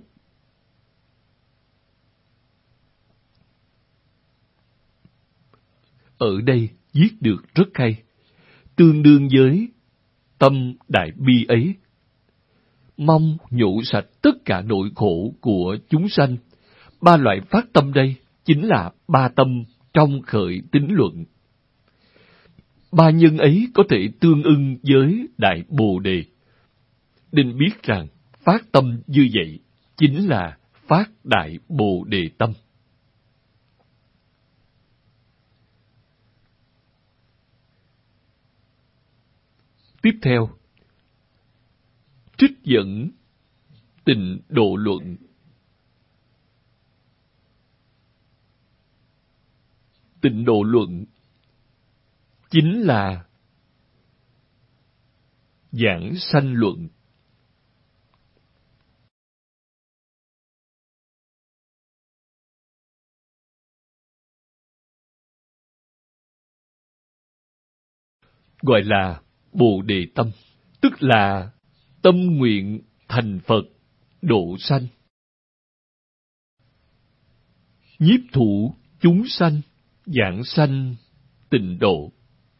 Ở đây viết được rất hay, tương đương với tâm đại bi ấy. Mong nhổ sạch tất cả nỗi khổ của chúng sanh. Ba loại phát tâm đây chính là ba tâm trong Khởi Tín Luận. Ba nhân ấy có thể tương ưng với Đại Bồ Đề. Nên biết rằng phát tâm như vậy chính là phát Đại Bồ Đề tâm. Tiếp theo, trích dẫn Tịnh Độ Luận. Tịnh Độ Luận chính là giảng sanh luận. Gọi là Bồ Đề Tâm, tức là tâm nguyện thành Phật, độ sanh. Nhiếp thủ chúng sanh, giảng sanh tịnh độ.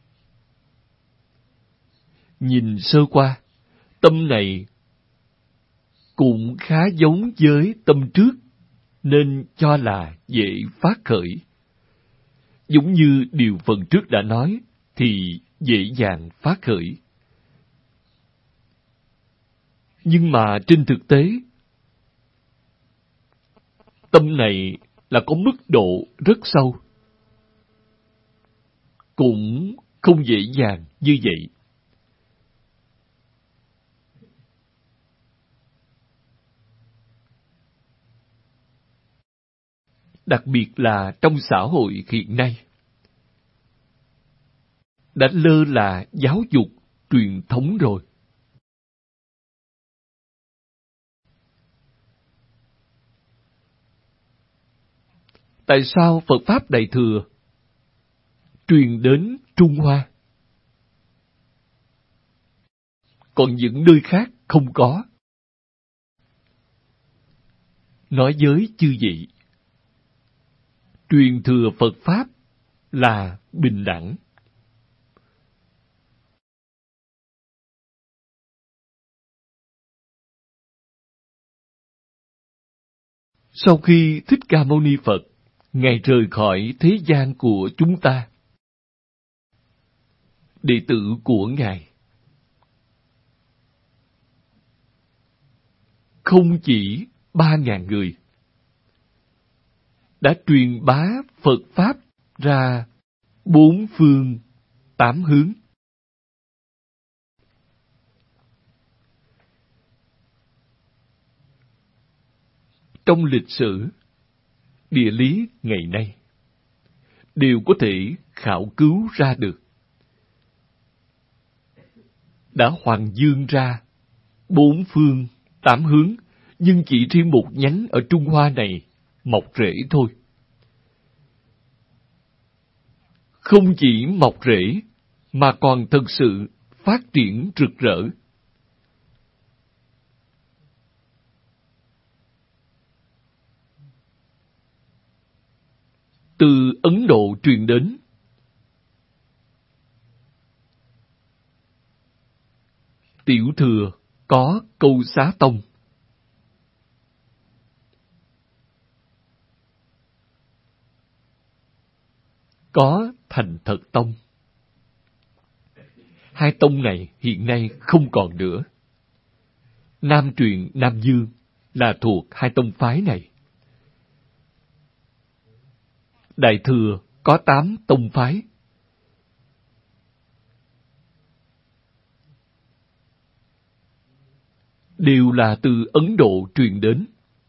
Nhìn sơ qua, tâm này cũng khá giống với tâm trước, nên cho là dễ phát khởi. Giống như điều phần trước đã nói, thì dễ dàng phát khởi. Nhưng mà trên thực tế, tâm này là có mức độ rất sâu, cũng không dễ dàng như vậy. Đặc biệt là trong xã hội hiện nay, đã lơ là giáo dục truyền thống rồi. Tại sao Phật Pháp Đại Thừa truyền đến Trung Hoa, còn những nơi khác không có? Nói với chư vị, truyền thừa Phật Pháp là bình đẳng. Sau khi Thích Ca Mâu Ni Phật, Ngài rời khỏi thế gian của chúng ta, đệ tử của Ngài không chỉ 3.000 người, đã truyền bá Phật Pháp ra 4 phương 8 hướng. Trong lịch sử, địa lý ngày nay, đều có thể khảo cứu ra được. Đã hoàng dương ra 4 phương 8 hướng, nhưng chỉ riêng một nhánh ở Trung Hoa này mọc rễ thôi. Không chỉ mọc rễ, mà còn thực sự phát triển rực rỡ. Từ Ấn Độ truyền đến, Tiểu Thừa có Câu Xá Tông, có Thành Thật Tông. Hai tông này hiện nay không còn nữa. Nam truyền, Nam Dương là thuộc hai tông phái này. Đại Thừa có 8 tông phái. Đều là từ Ấn Độ truyền đến.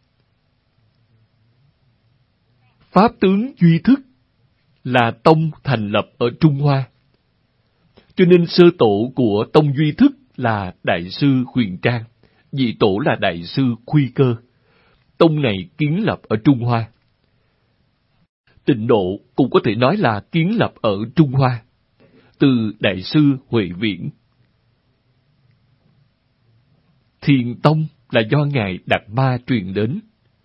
Pháp tướng Duy Thức là tông thành lập ở Trung Hoa. Cho nên sơ tổ của tông Duy Thức là Đại sư Huyền Trang, vị tổ là Đại sư Khuy Cơ. Tông này kiến lập ở Trung Hoa. Tịnh Độ cũng có thể nói là kiến lập ở Trung Hoa, từ Đại sư Huệ Viễn. Thiền Tông là do Ngài Đạt Ma truyền đến.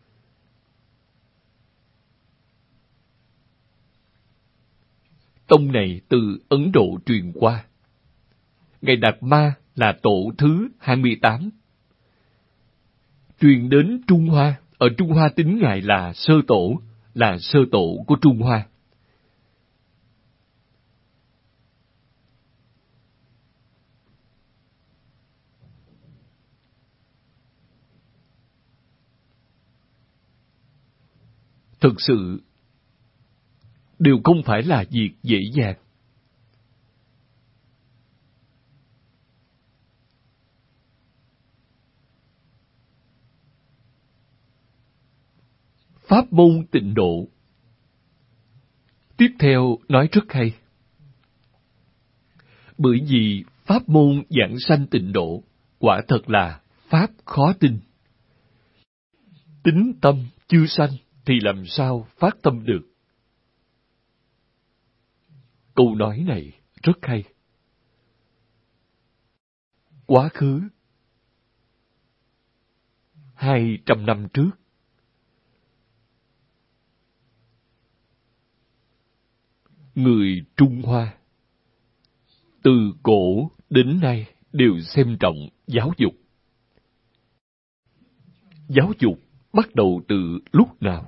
Tông này từ Ấn Độ truyền qua. Ngài Đạt Ma là tổ thứ 28. Truyền đến Trung Hoa, ở Trung Hoa tính Ngài là sơ tổ của Trung Hoa. Thực sự, đều không phải là việc dễ dàng. pháp môn tịnh độ. Tiếp theo nói rất hay. Bởi vì pháp môn giảng sanh tịnh độ quả thật là pháp khó tin. Tính tâm chưa sanh thì làm sao phát tâm được? Câu nói này rất hay. Quá khứ 200 năm trước, người Trung Hoa từ cổ đến nay đều xem trọng giáo dục. Giáo dục bắt đầu từ lúc nào?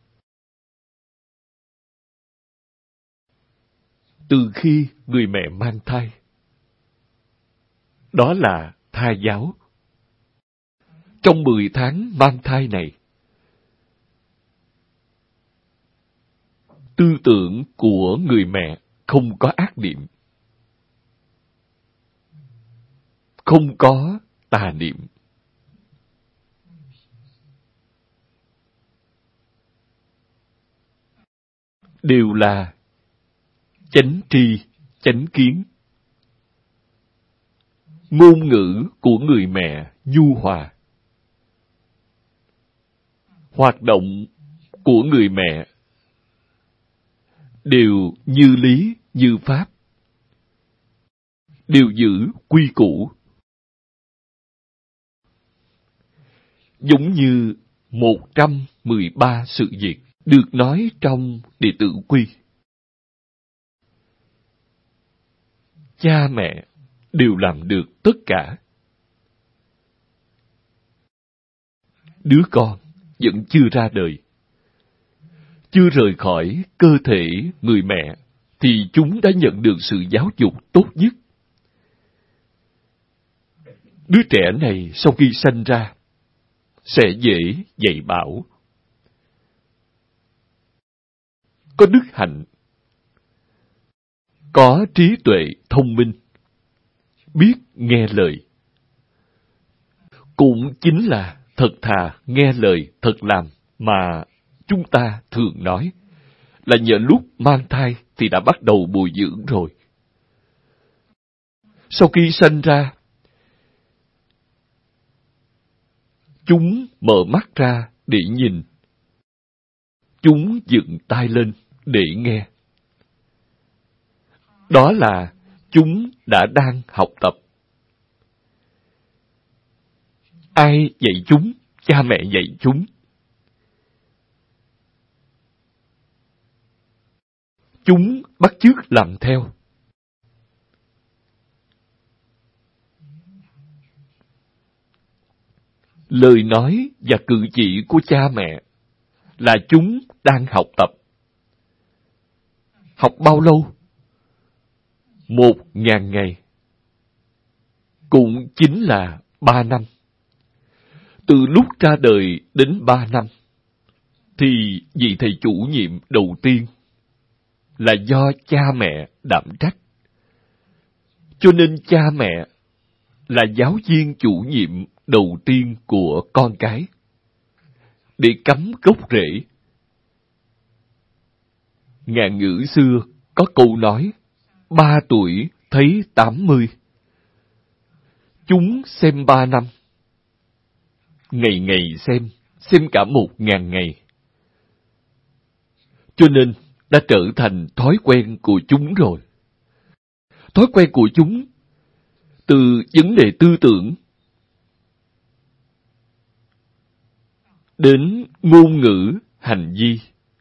Từ khi người mẹ mang thai. Đó là thai giáo. Trong 10 tháng mang thai này, tư tưởng của người mẹ không có ác niệm, không có tà niệm. Đều là chánh tri, chánh kiến. Ngôn ngữ của người mẹ nhu hòa. Hoạt động của người mẹ đều như lý, như pháp. Đều giữ quy củ. Giống như 113 sự việc được nói trong Đệ Tử Quy. Cha mẹ đều làm được tất cả. Đứa con vẫn chưa ra đời, chưa rời khỏi cơ thể người mẹ, thì chúng đã nhận được sự giáo dục tốt nhất. Đứa trẻ này sau khi sanh ra, sẽ dễ dạy bảo, có đức hạnh, có trí tuệ thông minh, biết nghe lời. Cũng chính là thật thà nghe lời thật làm mà chúng ta thường nói, là nhờ lúc mang thai thì đã bắt đầu bồi dưỡng rồi. Sau khi sanh ra, chúng mở mắt ra để nhìn, chúng dựng tai lên để nghe. Đó là chúng đã đang học tập. Ai dạy chúng? Cha mẹ dạy chúng. Chúng bắt chước làm theo. Lời nói và cử chỉ của cha mẹ là chúng đang học tập. Học bao lâu? 1.000 ngày. Cũng chính là 3 năm. Từ lúc ra đời đến 3 năm, thì vị thầy chủ nhiệm đầu tiên là do cha mẹ đảm trách. Cho nên cha mẹ là giáo viên chủ nhiệm đầu tiên của con cái, để cắm gốc rễ. Ngạn ngữ xưa có câu nói, 3 tuổi thấy 80. Chúng xem 3 năm. Ngày ngày xem cả 1.000 ngày. Cho nên đã trở thành thói quen của chúng rồi. Thói quen của chúng từ vấn đề tư tưởng đến ngôn ngữ, hành vi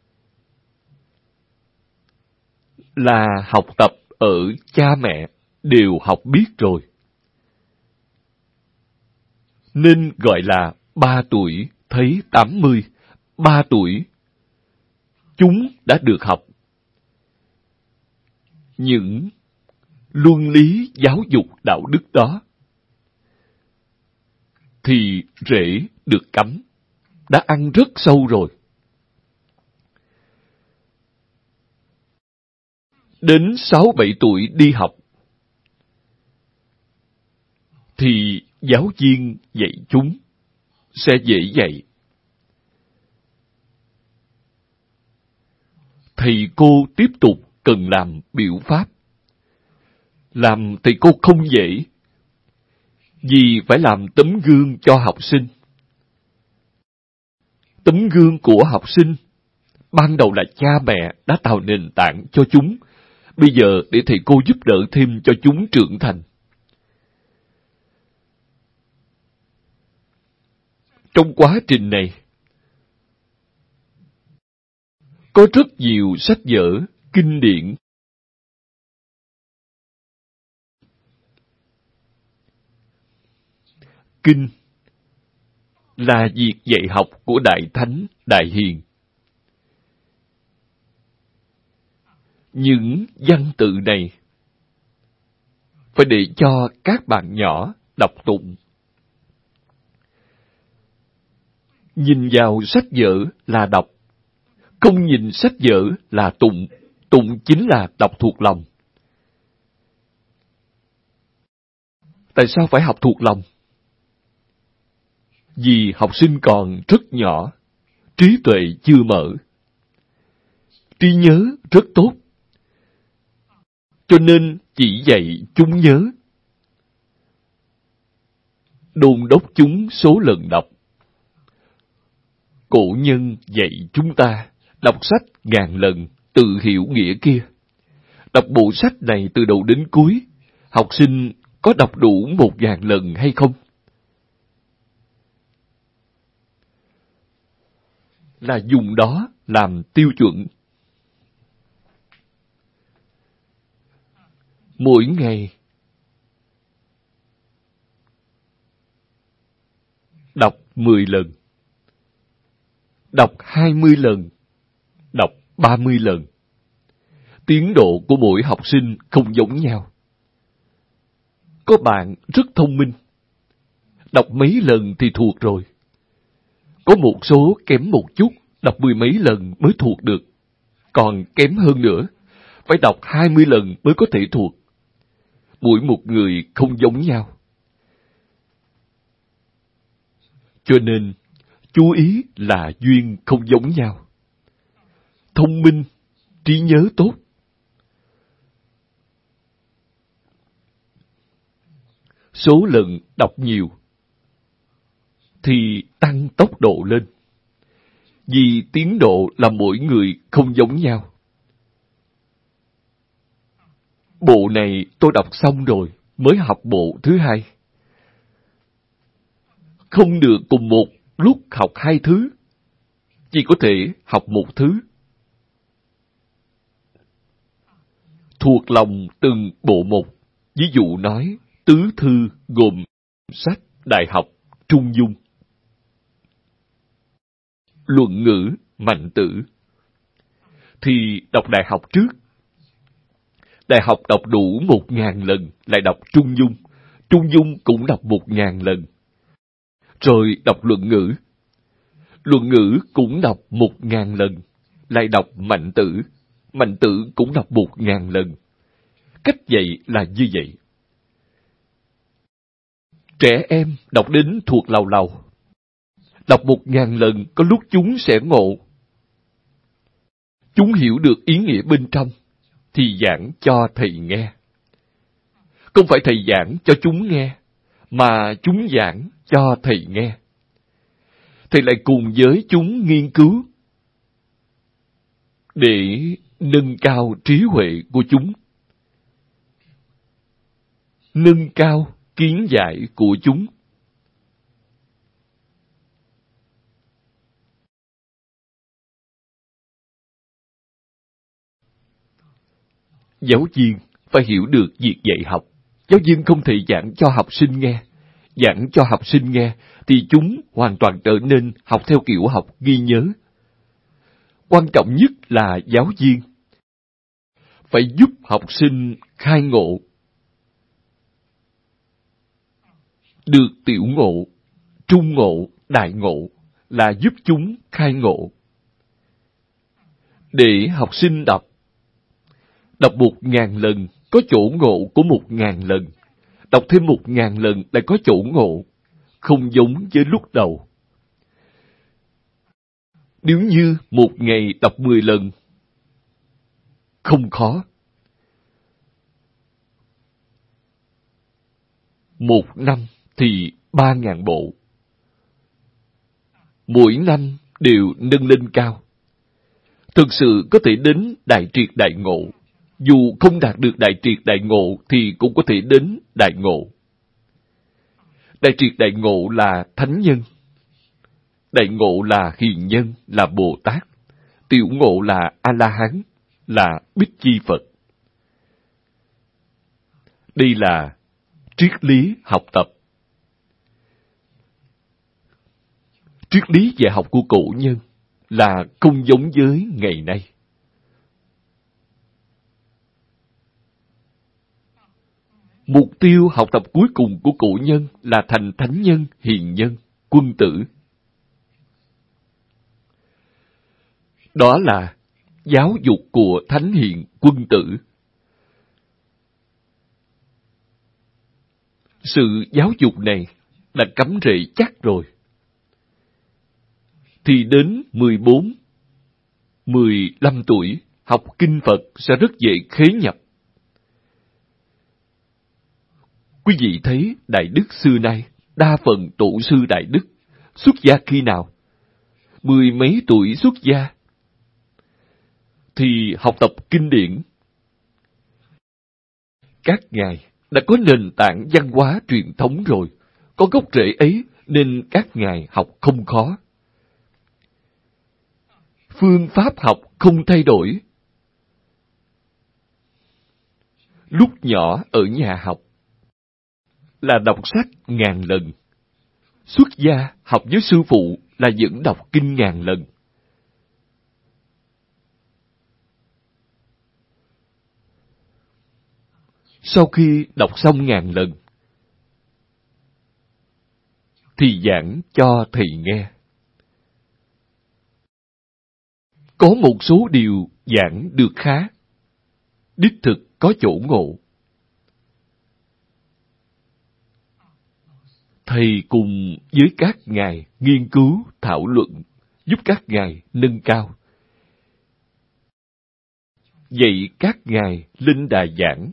là học tập ở cha mẹ đều học biết rồi. Nên gọi là 3 tuổi thấy 80. 3 tuổi chúng đã được học những luân lý giáo dục đạo đức đó, thì rễ được cắm, đã ăn rất sâu rồi. Đến 6-7 tuổi đi học, thì giáo viên dạy chúng sẽ dễ dạy. thầy cô tiếp tục cần làm biểu pháp. Làm thầy cô không dễ, vì phải làm tấm gương cho học sinh. Tấm gương của học sinh ban đầu là cha mẹ đã tạo nền tảng cho chúng, bây giờ để thầy cô giúp đỡ thêm cho chúng trưởng thành. Trong quá trình này, có rất nhiều sách vở, kinh điển. Kinh là việc dạy học của Đại Thánh, Đại Hiền. Những văn tự này phải để cho các bạn nhỏ đọc tụng. Nhìn vào sách vở là đọc, không nhìn sách vở là tụng. Tụng chính là đọc thuộc lòng. Tại sao phải học thuộc lòng? Vì học sinh còn rất nhỏ, trí tuệ chưa mở, trí nhớ rất tốt, cho nên chỉ dạy chúng nhớ, đôn đốc chúng số lần đọc. Cổ nhân dạy chúng ta đọc sách 1000 lần, tự hiểu nghĩa kia. Đọc bộ sách này từ đầu đến cuối, học sinh có đọc đủ 1000 lần hay không? Là dùng đó làm tiêu chuẩn. Mỗi ngày đọc 10 lần, đọc 20 lần, đọc 30 lần. Tiến độ của mỗi học sinh không giống nhau. Có bạn rất thông minh, đọc mấy lần thì thuộc rồi. Có một số kém một chút, đọc 10 mấy lần mới thuộc được. Còn kém hơn nữa, phải đọc 20 lần mới có thể thuộc. Mỗi một người không giống nhau. Cho nên, chú ý là duyên không giống nhau. Thông minh, trí nhớ tốt. Số lần đọc nhiều thì tăng tốc độ lên. Vì tiến độ là mỗi người không giống nhau. Bộ này tôi đọc xong rồi, mới học bộ thứ hai. Không được cùng một lúc học hai thứ, chỉ có thể học một thứ. Thuộc lòng từng bộ một. Ví dụ nói, tứ thư gồm sách đại học, trung dung, luận ngữ, mạnh tử. Thì đọc đại học trước. Đại học đọc đủ 1000 lần, lại đọc trung dung. Trung dung cũng đọc 1000 lần. Rồi đọc luận ngữ. Luận ngữ cũng đọc 1000 lần, lại đọc mạnh tử. Mạnh tử cũng đọc 1000 lần. Cách dạy là như vậy. Trẻ em đọc đến thuộc lầu lầu. Đọc 1000 lần có lúc chúng sẽ ngộ. Chúng hiểu được ý nghĩa bên trong, thì giảng cho thầy nghe. Không phải thầy giảng cho chúng nghe, mà chúng giảng cho thầy nghe. Thầy lại cùng với chúng nghiên cứu để nâng cao trí huệ của chúng, nâng cao kiến giải của chúng. Giáo viên phải hiểu được việc dạy học. Giáo viên không thể giảng cho học sinh nghe. Giảng cho học sinh nghe thì chúng hoàn toàn trở nên học theo kiểu học ghi nhớ. Quan trọng nhất là giáo viên phải giúp học sinh khai ngộ. Được tiểu ngộ, trung ngộ, đại ngộ là giúp chúng khai ngộ. Để học sinh đọc 1000 lần có chỗ ngộ của 1000 lần. Đọc thêm 1000 lần lại có chỗ ngộ, không giống với lúc đầu. Nếu như một ngày đọc 10 lần, không khó. Một năm thì 3.000 bộ. Mỗi năm đều nâng lên cao. Thực sự có thể đến đại triệt đại ngộ. Dù không đạt được đại triệt đại ngộ thì cũng có thể đến đại ngộ. Đại triệt đại ngộ là thánh nhân. Đại ngộ là hiền nhân, là Bồ Tát. Tiểu ngộ là A-la-hán, là Bích Chi Phật. Đây là triết lý học tập. Triết lý dạy học của cổ nhân là không giống với ngày nay. Mục tiêu học tập cuối cùng của cổ nhân là thành thánh nhân, hiền nhân, quân tử. Đó là giáo dục của thánh hiền quân tử. Sự giáo dục này đã cắm rễ chắc rồi. Thì đến 14, 15 tuổi, học kinh Phật sẽ rất dễ khế nhập. Quý vị thấy Đại Đức xưa nay, đa phần tổ sư Đại Đức, xuất gia khi nào? 10 mấy tuổi xuất gia. Thì học tập kinh điển. Các ngài đã có nền tảng văn hóa truyền thống rồi, có gốc rễ ấy nên các ngài học không khó. Phương pháp học không thay đổi. Lúc nhỏ ở nhà học là đọc sách 1000 lần. Xuất gia học với sư phụ là vẫn đọc kinh 1000 lần. Sau khi đọc xong 1000 lần, thì giảng cho thầy nghe. Có một số điều giảng được khá, đích thực có chỗ ngộ. Thầy cùng với các ngài nghiên cứu, thảo luận, giúp các ngài nâng cao. Dạy các ngài lên đài giảng.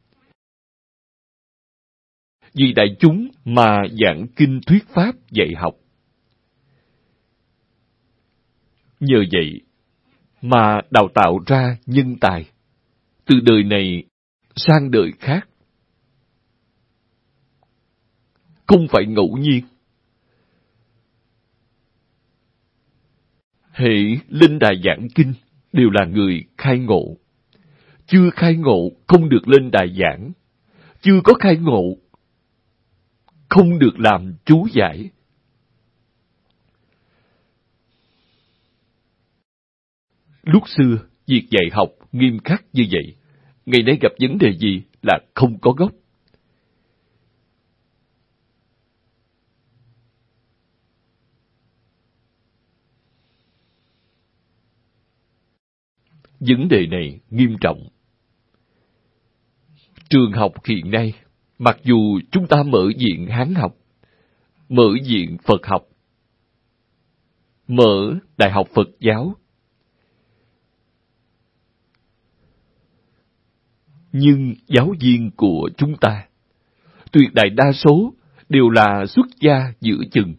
Vì đại chúng mà giảng kinh thuyết pháp dạy học. Nhờ vậy mà đào tạo ra nhân tài, từ đời này sang đời khác. Không phải ngẫu nhiên. Hễ lên đài giảng kinh đều là người khai ngộ. Chưa khai ngộ không được lên đài giảng. Chưa có khai ngộ không được làm chú giải. Lúc xưa, việc dạy học nghiêm khắc như vậy. Ngày nay gặp vấn đề gì là không có gốc. Vấn đề này nghiêm trọng. Trường học hiện nay, mặc dù chúng ta mở viện Hán học, mở viện Phật học, mở Đại học Phật giáo, nhưng giáo viên của chúng ta, tuyệt đại đa số đều là xuất gia giữa chừng.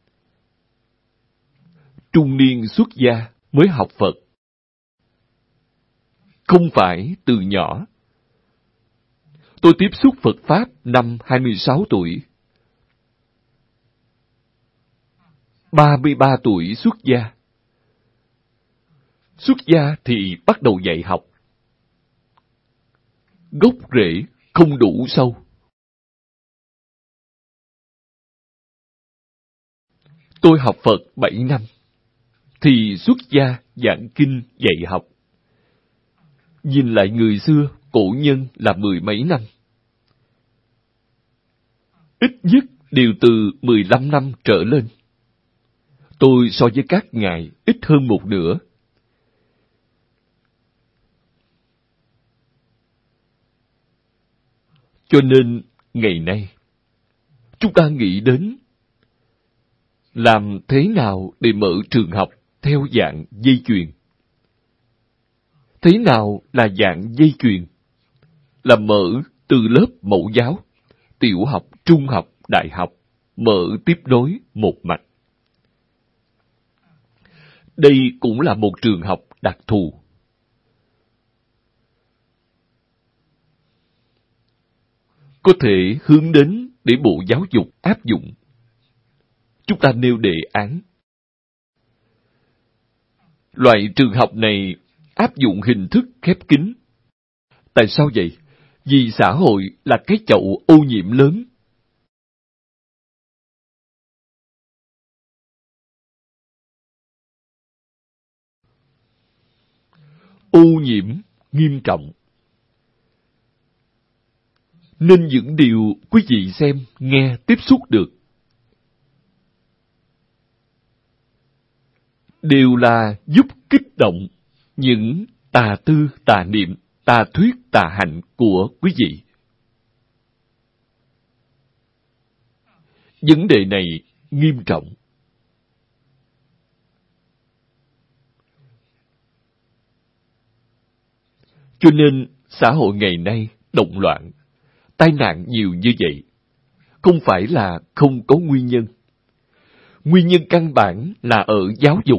Trung niên xuất gia mới học Phật. Không phải từ nhỏ. Tôi tiếp xúc Phật Pháp năm 26 tuổi. 33 tuổi xuất gia. Xuất gia thì bắt đầu dạy học. Gốc rễ không đủ sâu. Tôi học Phật 7 năm, thì xuất gia giảng kinh dạy học. Nhìn lại người xưa, cổ nhân là 10 mấy năm. Ít nhất đều từ 15 năm trở lên. Tôi so với các ngài ít hơn một nửa. Cho nên, ngày nay, chúng ta nghĩ đến làm thế nào để mở trường học theo dạng dây chuyền. Thế nào là dạng dây chuyền? Là mở từ lớp mẫu giáo, tiểu học, trung học, đại học, mở tiếp nối một mạch. Đây cũng là một trường học đặc thù. Có thể hướng đến để Bộ Giáo dục áp dụng. Chúng ta nêu đề án. Loại trường học này áp dụng hình thức khép kín. Tại sao vậy? Vì xã hội là cái chậu ô nhiễm lớn. Ô nhiễm nghiêm trọng. Nên những điều quý vị xem, nghe, tiếp xúc được đều là giúp kích động những tà tư, tà niệm, tà thuyết, tà hạnh của quý vị. Vấn đề này nghiêm trọng. Cho nên xã hội ngày nay động loạn, tai nạn nhiều như vậy. Không phải là không có nguyên nhân. Nguyên nhân căn bản là ở giáo dục.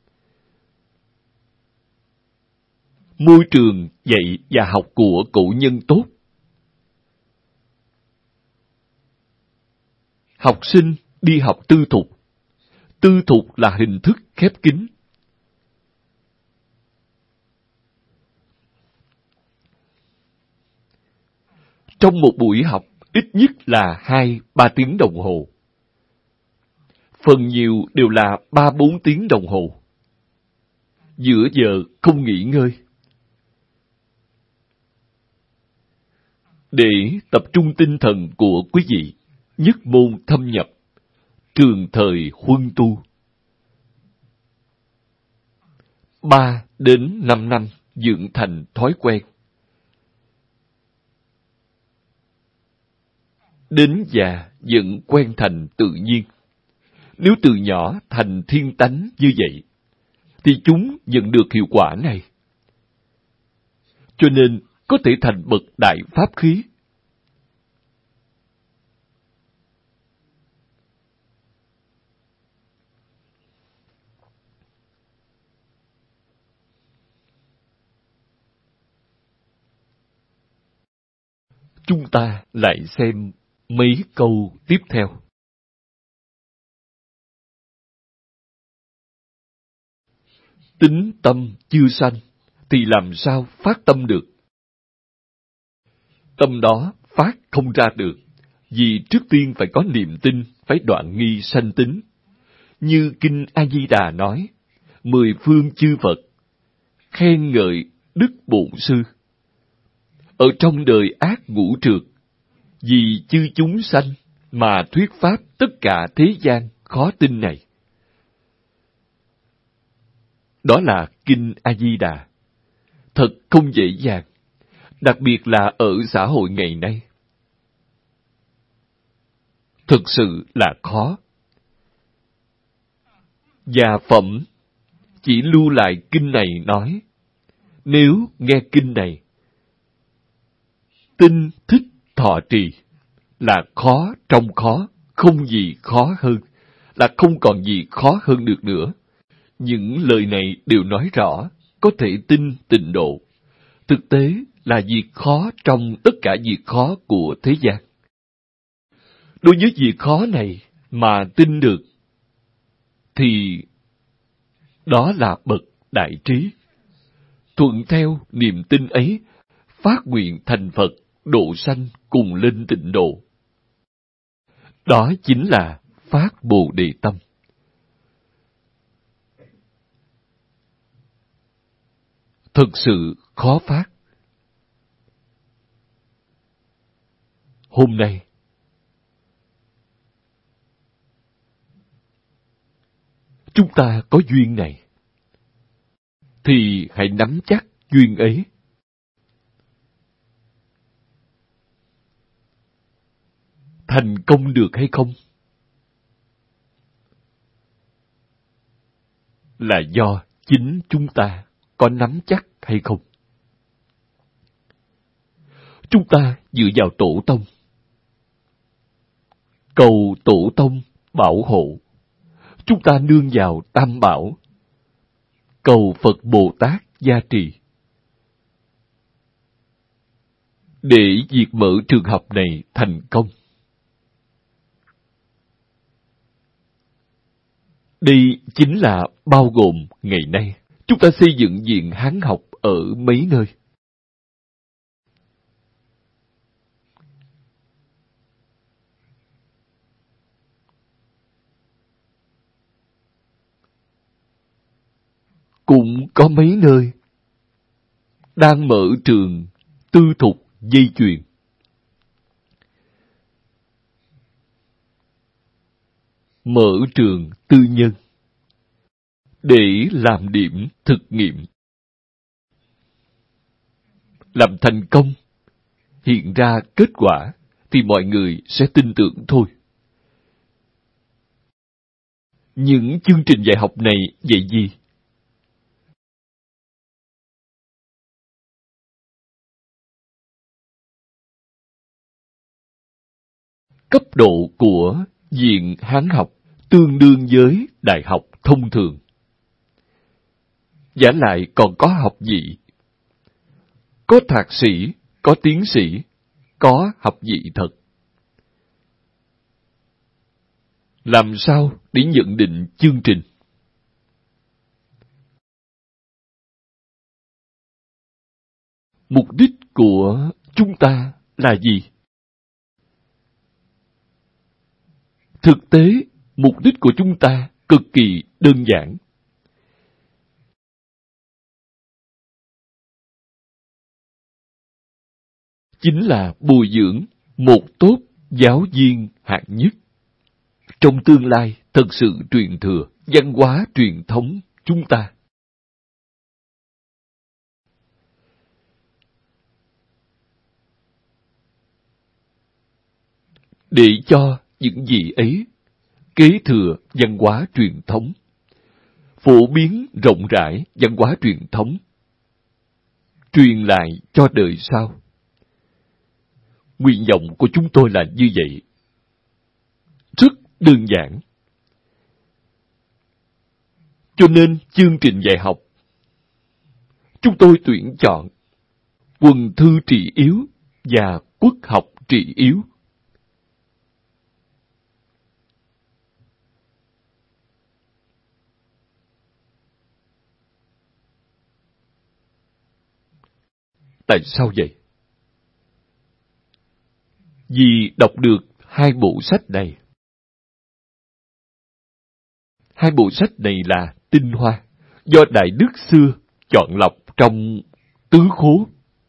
Môi trường dạy và học của cổ nhân tốt. Học sinh đi học tư thục. Tư thục là hình thức khép kín. Trong một buổi học, ít nhất là 2-3 tiếng đồng hồ. Phần nhiều đều là 3-4 tiếng đồng hồ. Giữa giờ không nghỉ ngơi. Để tập trung tinh thần của quý vị, nhất môn thâm nhập, trường thời huân tu. 3-5 năm dưỡng thành thói quen. Đến già vẫn quen thành tự nhiên. Nếu từ nhỏ thành thiên tánh như vậy, thì chúng nhận được hiệu quả này. Cho nên có thể thành bậc đại pháp khí. Chúng ta lại xem mấy câu tiếp theo. Tính tâm chưa sanh, thì làm sao phát tâm được? Tâm đó phát không ra được, vì trước tiên phải có niềm tin, phải đoạn nghi sanh tính. Như Kinh A-di-đà nói, 10 phương chư Phật, khen ngợi Đức Bổn Sư. Ở trong đời ác ngũ trược, vì chư chúng sanh mà thuyết pháp tất cả thế gian khó tin này. Đó là Kinh A-di-đà. Thật không dễ dàng, đặc biệt là ở xã hội ngày nay. Thực sự là khó. Gia Phẩm chỉ lưu lại kinh này nói, nếu nghe kinh này, tin thích thọ trì, là khó trong khó, không gì khó hơn, là không còn gì khó hơn được nữa. Những lời này đều nói rõ, có thể tin tịnh độ. Thực tế là việc khó trong tất cả việc khó của thế gian. Đối với việc khó này mà tin được, thì đó là bậc đại trí. Thuận theo niềm tin ấy, phát nguyện thành Phật, độ sanh cùng lên tịnh độ. Đó chính là phát Bồ Đề tâm. Thực sự khó phát. Hôm nay, chúng ta có duyên này, thì hãy nắm chắc duyên ấy. Thành công được hay không? Là do chính chúng ta có nắm chắc hay không. Chúng ta dựa vào tổ tông, cầu tổ tông bảo hộ. Chúng ta nương vào Tam Bảo, cầu Phật Bồ Tát gia trì. Để việc mở trường học này thành công. Đây chính là bao gồm ngày nay chúng ta xây dựng viện Hán học ở mấy nơi. Cũng có mấy nơi đang mở trường tư thục dây chuyền. Mở trường tư nhân để làm điểm thực nghiệm. Làm thành công, hiện ra kết quả thì mọi người sẽ tin tưởng thôi. Những chương trình dạy học này dạy gì? Cấp độ của viện Hán học tương đương với đại học thông thường. Vả lại còn có học vị, có thạc sĩ, có tiến sĩ, có học vị thật. Làm sao để nhận định chương trình? Mục đích của chúng ta là gì? Thực tế, mục đích của chúng ta cực kỳ đơn giản. Chính là bồi dưỡng một tốt giáo viên hạng nhất. Trong tương lai thật sự truyền thừa văn hóa truyền thống chúng ta. Để cho những gì ấy kế thừa văn hóa truyền thống, phổ biến rộng rãi văn hóa truyền thống, truyền lại cho đời sau. Nguyện vọng của chúng tôi là như vậy. Rất đơn giản. Cho nên chương trình dạy học, chúng tôi tuyển chọn quần thư trị yếu và quốc học trị yếu. Tại sao vậy? Vì đọc được hai bộ sách này. Hai bộ sách này là tinh hoa, do Đại Đức xưa chọn lọc trong tứ khố.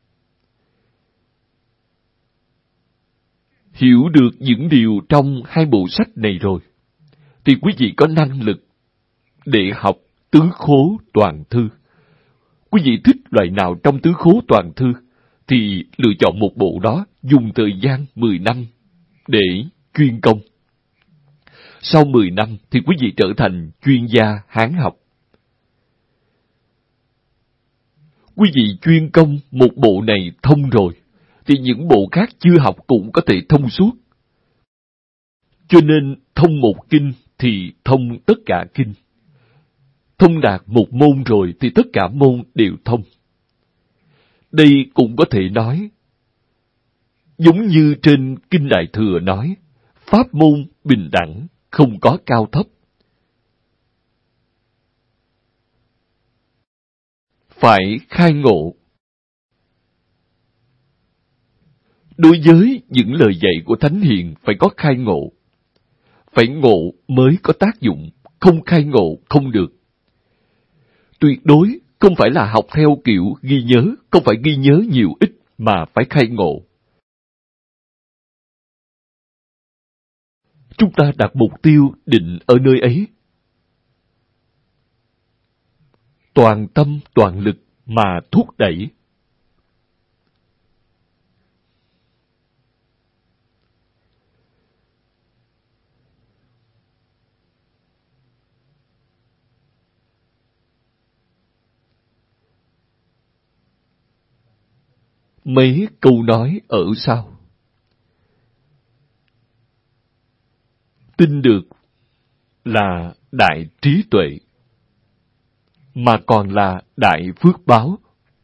Hiểu được những điều trong hai bộ sách này rồi, thì quý vị có năng lực để học tứ khố toàn thư. Quý vị thích loại nào trong tứ khố toàn thư, thì lựa chọn một bộ đó, dùng thời gian 10 năm để chuyên công. Sau 10 năm thì quý vị trở thành chuyên gia Hán học. Quý vị chuyên công một bộ này thông rồi, thì những bộ khác chưa học cũng có thể thông suốt. Cho nên thông một kinh thì thông tất cả kinh. Thông đạt một môn rồi thì tất cả môn đều thông. Đây cũng có thể nói, giống như trên Kinh Đại Thừa nói, pháp môn bình đẳng, không có cao thấp. Phải khai ngộ. Đối với những lời dạy của Thánh Hiền phải có khai ngộ. Phải ngộ mới có tác dụng, không khai ngộ không được. Tuyệt đối không phải là học theo kiểu ghi nhớ, không phải ghi nhớ nhiều ít mà phải khai ngộ. Chúng ta đặt mục tiêu định ở nơi ấy. Toàn tâm toàn lực mà thúc đẩy. mấy câu nói ở sau. Tin được là đại trí tuệ, mà còn là đại phước báo.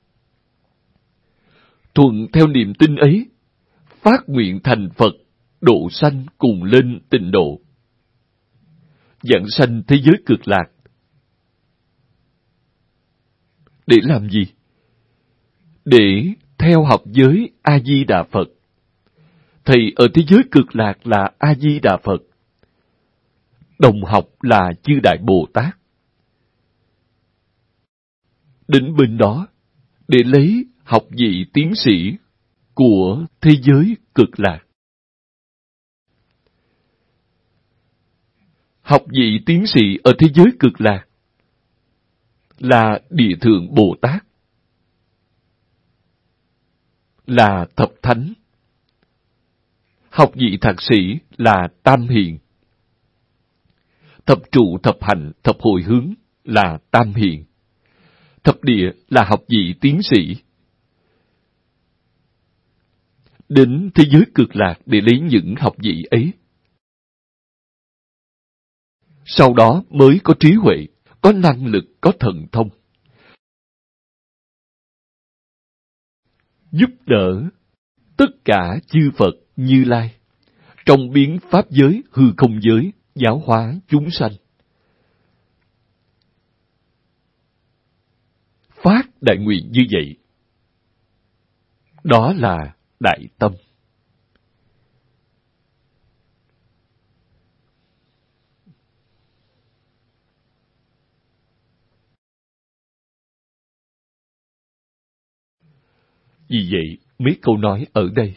Thuận theo niềm tin ấy, phát nguyện thành Phật, độ sanh cùng lên tịnh độ, giảng sanh thế giới cực lạc. Để làm gì? Để theo học giới A-di-đà Phật. Thầy ở thế giới cực lạc là A-di-đà Phật, đồng học là Chư Đại Bồ Tát. Đến bên đó, để lấy học vị tiến sĩ của thế giới cực lạc. Học vị tiến sĩ ở thế giới cực lạc là Địa Thượng Bồ Tát, là Thập Thánh. Học vị thạc sĩ là Tam Hiền. Thập trụ, thập hạnh, thập hồi hướng là Tam Hiền. Thập địa là học vị tiến sĩ. Đến thế giới cực lạc để lấy những học vị ấy. Sau đó mới có trí huệ, có năng lực, có thần thông. Giúp đỡ tất cả chư Phật Như Lai trong biến pháp giới, hư không giới, giáo hóa chúng sanh. Phát đại nguyện như vậy, đó là đại tâm. Vì vậy, mấy câu nói ở đây,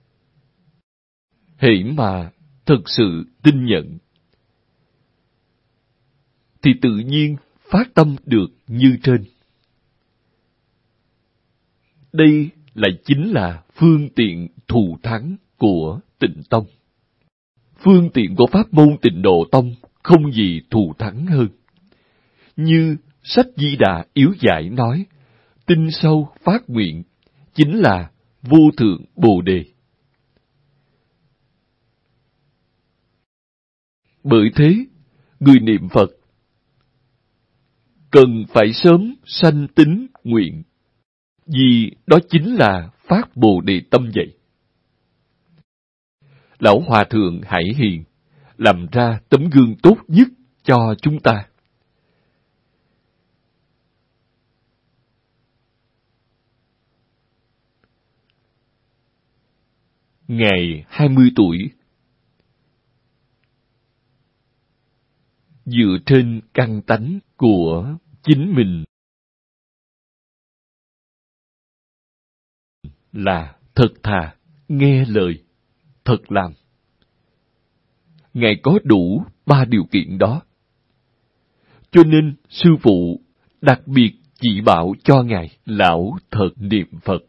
hễ mà thực sự tin nhận, thì tự nhiên phát tâm được như trên. Đây lại chính là phương tiện thù thắng của Tịnh Tông. Phương tiện của pháp môn Tịnh Độ Tông không gì thù thắng hơn. Như sách Di Đà yếu giải nói, tin sâu phát nguyện chính là vô thượng Bồ Đề. Bởi thế, người niệm Phật cần phải sớm sanh tín nguyện, vì đó chính là phát Bồ Đề tâm vậy. Lão Hòa Thượng Hải Hiền làm ra tấm gương tốt nhất cho chúng ta. Ngày 20 tuổi, dựa trên căn tánh của chính mình là thật thà, nghe lời, thật làm. Ngài có đủ 3 điều kiện đó. Cho nên sư phụ đặc biệt chỉ bảo cho Ngài lão thật niệm Phật.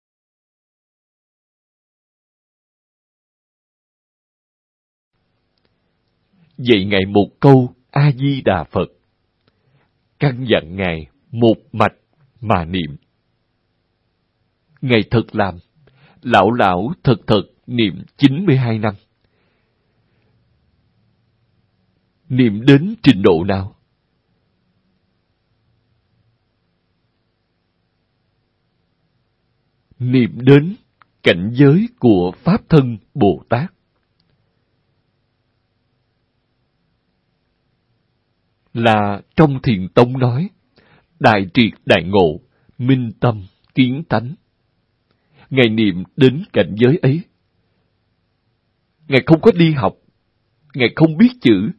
Dạy Ngài một câu A-di-đà Phật, căn dặn Ngài một mạch mà niệm. Ngài thật làm, lão thật niệm 92 năm. Niệm đến trình độ nào? Niệm đến cảnh giới của Pháp Thân Bồ Tát. Là trong Thiền Tông nói, đại triệt đại ngộ, minh tâm, kiến tánh. Ngài niệm đến cảnh giới ấy. Ngài không có đi học, Ngài không biết chữ.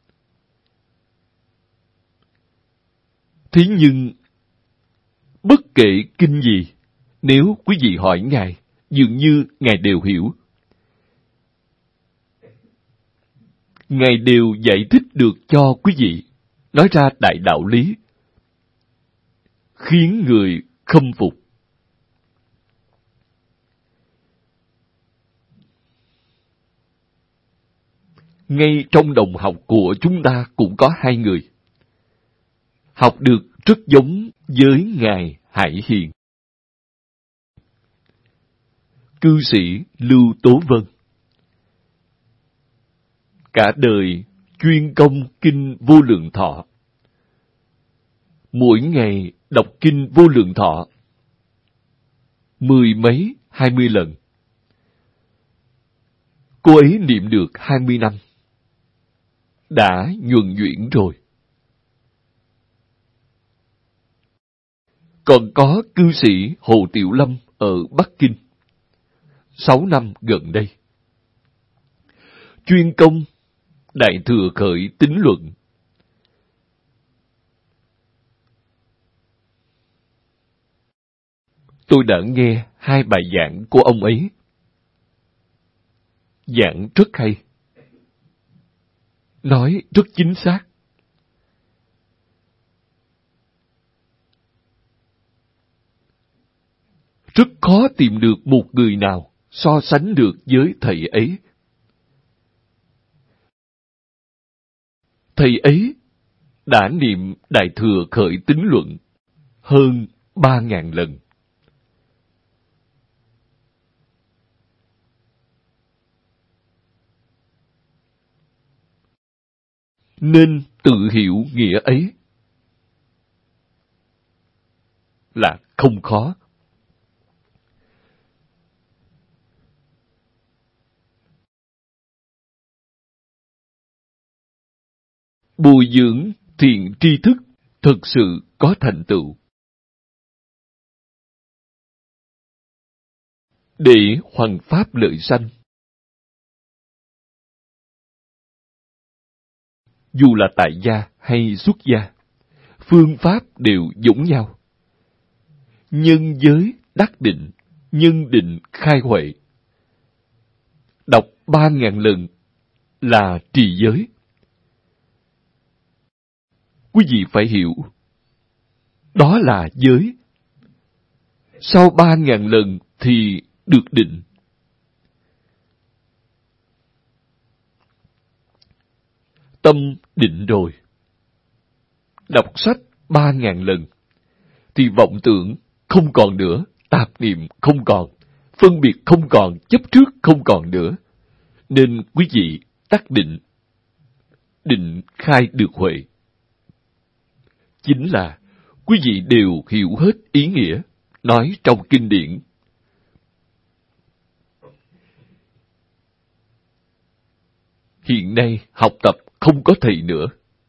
Thế nhưng, bất kể kinh gì, nếu quý vị hỏi Ngài, dường như Ngài đều hiểu. Ngài đều giải thích được cho quý vị, nói ra đại đạo lý, khiến người khâm phục. Ngay trong đồng học của chúng ta cũng có 2 người. Học được rất giống với Ngài Hải Hiền. cư sĩ Lưu Tố Vân. Cả đời chuyên công kinh Vô Lượng Thọ. Mỗi ngày đọc kinh Vô Lượng Thọ 10 mấy 20 lần. Cô ấy niệm được 20 năm. Đã nhuần nhuyễn rồi. Còn có cư sĩ Hồ Tiểu Lâm ở Bắc Kinh. 6 năm gần đây. Chuyên công Đại Thừa Khởi Tín Luận. Tôi đã nghe 2 bài giảng của ông ấy. Giảng rất hay. Nói rất chính xác. Rất khó tìm được một người nào so sánh được với thầy ấy. Thầy ấy đã niệm Đại Thừa Khởi Tín Luận hơn 3.000 lần. Nên tự hiểu nghĩa ấy là không khó. Bồi dưỡng thiện tri thức thực sự có thành tựu. Để hoằng pháp lợi sanh. Dù là tại gia hay xuất gia, phương pháp đều giống nhau. Nhân giới đắc định, nhân định khai huệ. Đọc 3.000 lần là trì giới. Quý vị phải hiểu, đó là giới. Sau 3.000 lần thì được định. Tâm định rồi. Đọc sách 3.000 lần thì vọng tưởng không còn nữa, tạp niệm không còn, phân biệt không còn, chấp trước không còn nữa. Nên quý vị đắc định, định khai được huệ. Chính là quý vị đều hiểu hết ý nghĩa nói trong kinh điển. Hiện nay học tập không có thầy nữa.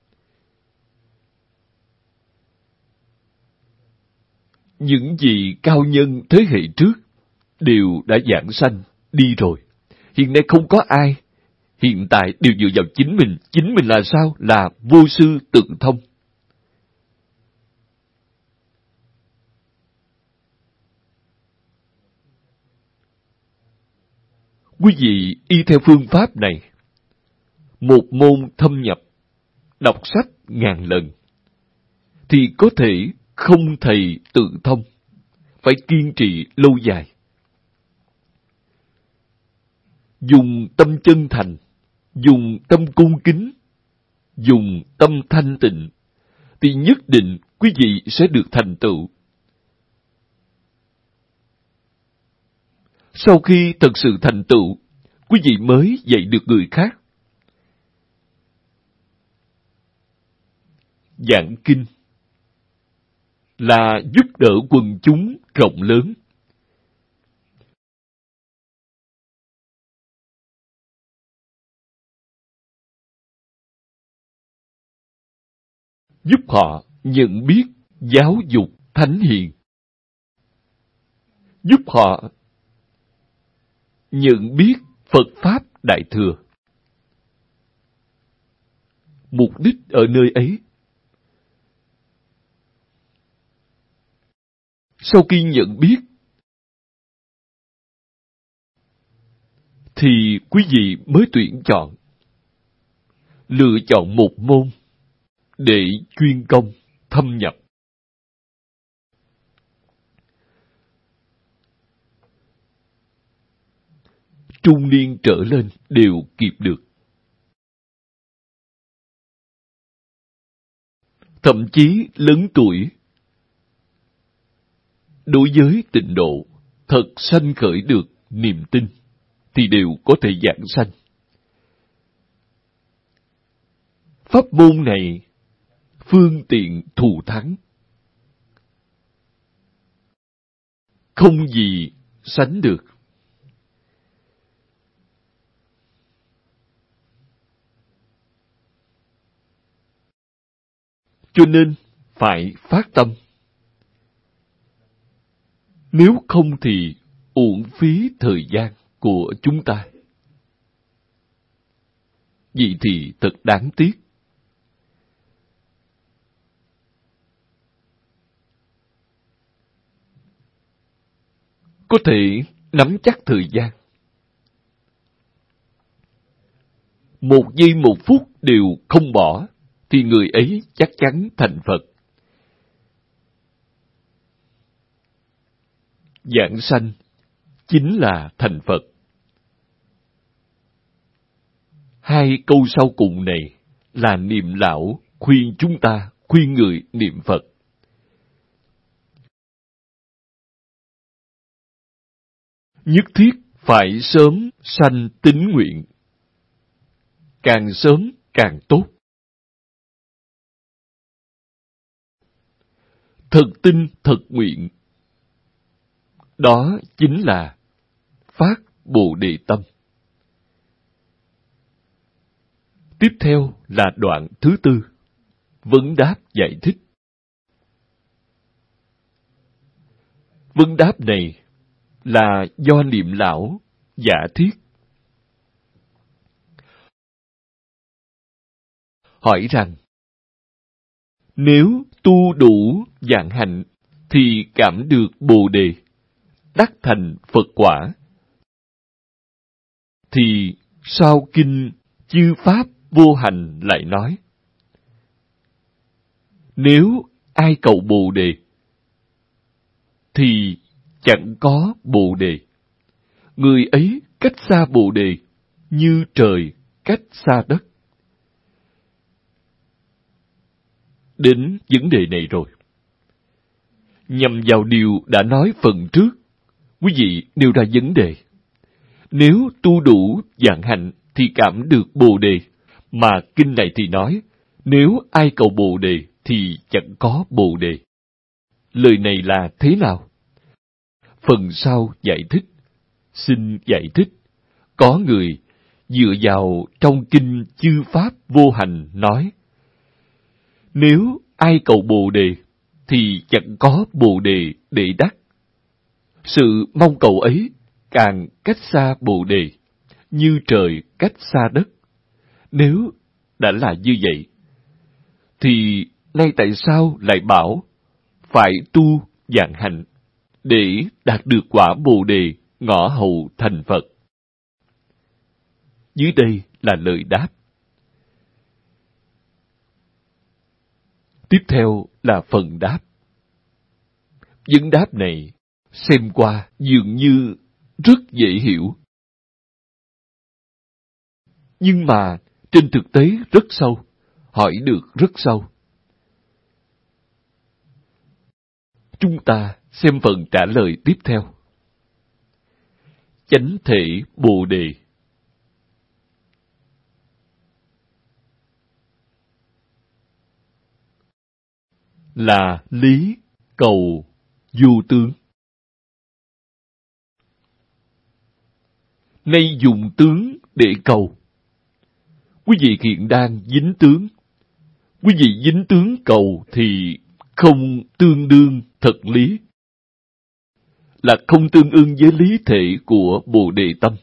Những vị cao nhân thế hệ trước đều đã giảng sanh, đi rồi. Hiện nay không có ai. Hiện tại đều dựa vào chính mình. Chính mình là sao? Là vô sư tự thông. Quý vị y theo phương pháp này, một môn thâm nhập, đọc sách 1.000 lần, thì có thể không thầy tự thông, phải kiên trì lâu dài. Dùng tâm chân thành, dùng tâm cung kính, dùng tâm thanh tịnh, thì nhất định quý vị sẽ được thành tựu. Sau khi thật sự thành tựu, quý vị mới dạy được người khác. Giảng kinh là giúp đỡ quần chúng rộng lớn. Giúp họ nhận biết giáo dục thánh hiền. Giúp họ nhận biết Phật Pháp Đại Thừa. Mục đích ở nơi ấy. Sau khi nhận biết, thì quý vị mới tuyển chọn. Lựa chọn một môn để chuyên công, thâm nhập. Trung niên trở lên đều kịp được. Thậm chí lớn tuổi, đối với tịnh độ, thật sanh khởi được niềm tin thì đều có thể giảng sanh. Pháp môn này phương tiện thù thắng, không gì sánh được. Cho nên phải phát tâm. Nếu không thì uổng phí thời gian của chúng ta. Vậy thì thật đáng tiếc. Có thể nắm chắc thời gian. 1 giây 1 phút đều không bỏ, thì người ấy chắc chắn thành Phật. Giảng sanh chính là thành Phật. 2 câu sau cùng này là Niệm Lão khuyên chúng ta, khuyên người niệm Phật. Nhất thiết phải sớm sanh tín nguyện. Càng sớm càng tốt. Thật tin, thật nguyện. Đó chính là phát Bồ Đề tâm. Tiếp theo là đoạn thứ 4, vấn đáp giải thích. Vấn đáp này là do Niệm Lão giả thiết. Hỏi rằng, nếu tu đủ vạn hạnh thì cảm được Bồ Đề, đắc thành Phật quả, thì sao kinh chư Pháp vô hành lại nói, nếu ai cầu Bồ Đề thì chẳng có Bồ Đề. Người ấy cách xa Bồ Đề như trời cách xa đất. Đến vấn đề này rồi. Nhằm vào điều đã nói phần trước, quý vị nêu ra vấn đề. Nếu tu đủ vạn hạnh thì cảm được Bồ Đề, mà kinh này thì nói, nếu ai cầu Bồ Đề thì chẳng có Bồ Đề. Lời này là thế nào? Phần sau giải thích. Xin giải thích. Có người dựa vào trong kinh chư Pháp vô hành nói, nếu ai cầu Bồ Đề thì chẳng có Bồ Đề để đắc. Sự mong cầu ấy càng cách xa Bồ Đề, như trời cách xa đất. Nếu đã là như vậy, thì nay tại sao lại bảo phải tu vạn hạnh để đạt được quả Bồ Đề ngõ hầu thành Phật? Dưới đây là lời đáp. Tiếp theo là phần đáp. Vấn đáp này xem qua dường như rất dễ hiểu, nhưng mà trên thực tế rất sâu, hỏi được rất sâu. Chúng ta xem phần trả lời tiếp theo. Chánh thể Bồ Đề. Là lý cầu vô tướng. Nay dùng tướng để cầu. Quý vị hiện đang dính tướng. Quý vị dính tướng cầu thì không tương đương thật lý. Là không tương ưng với lý thể của Bồ Đề tâm.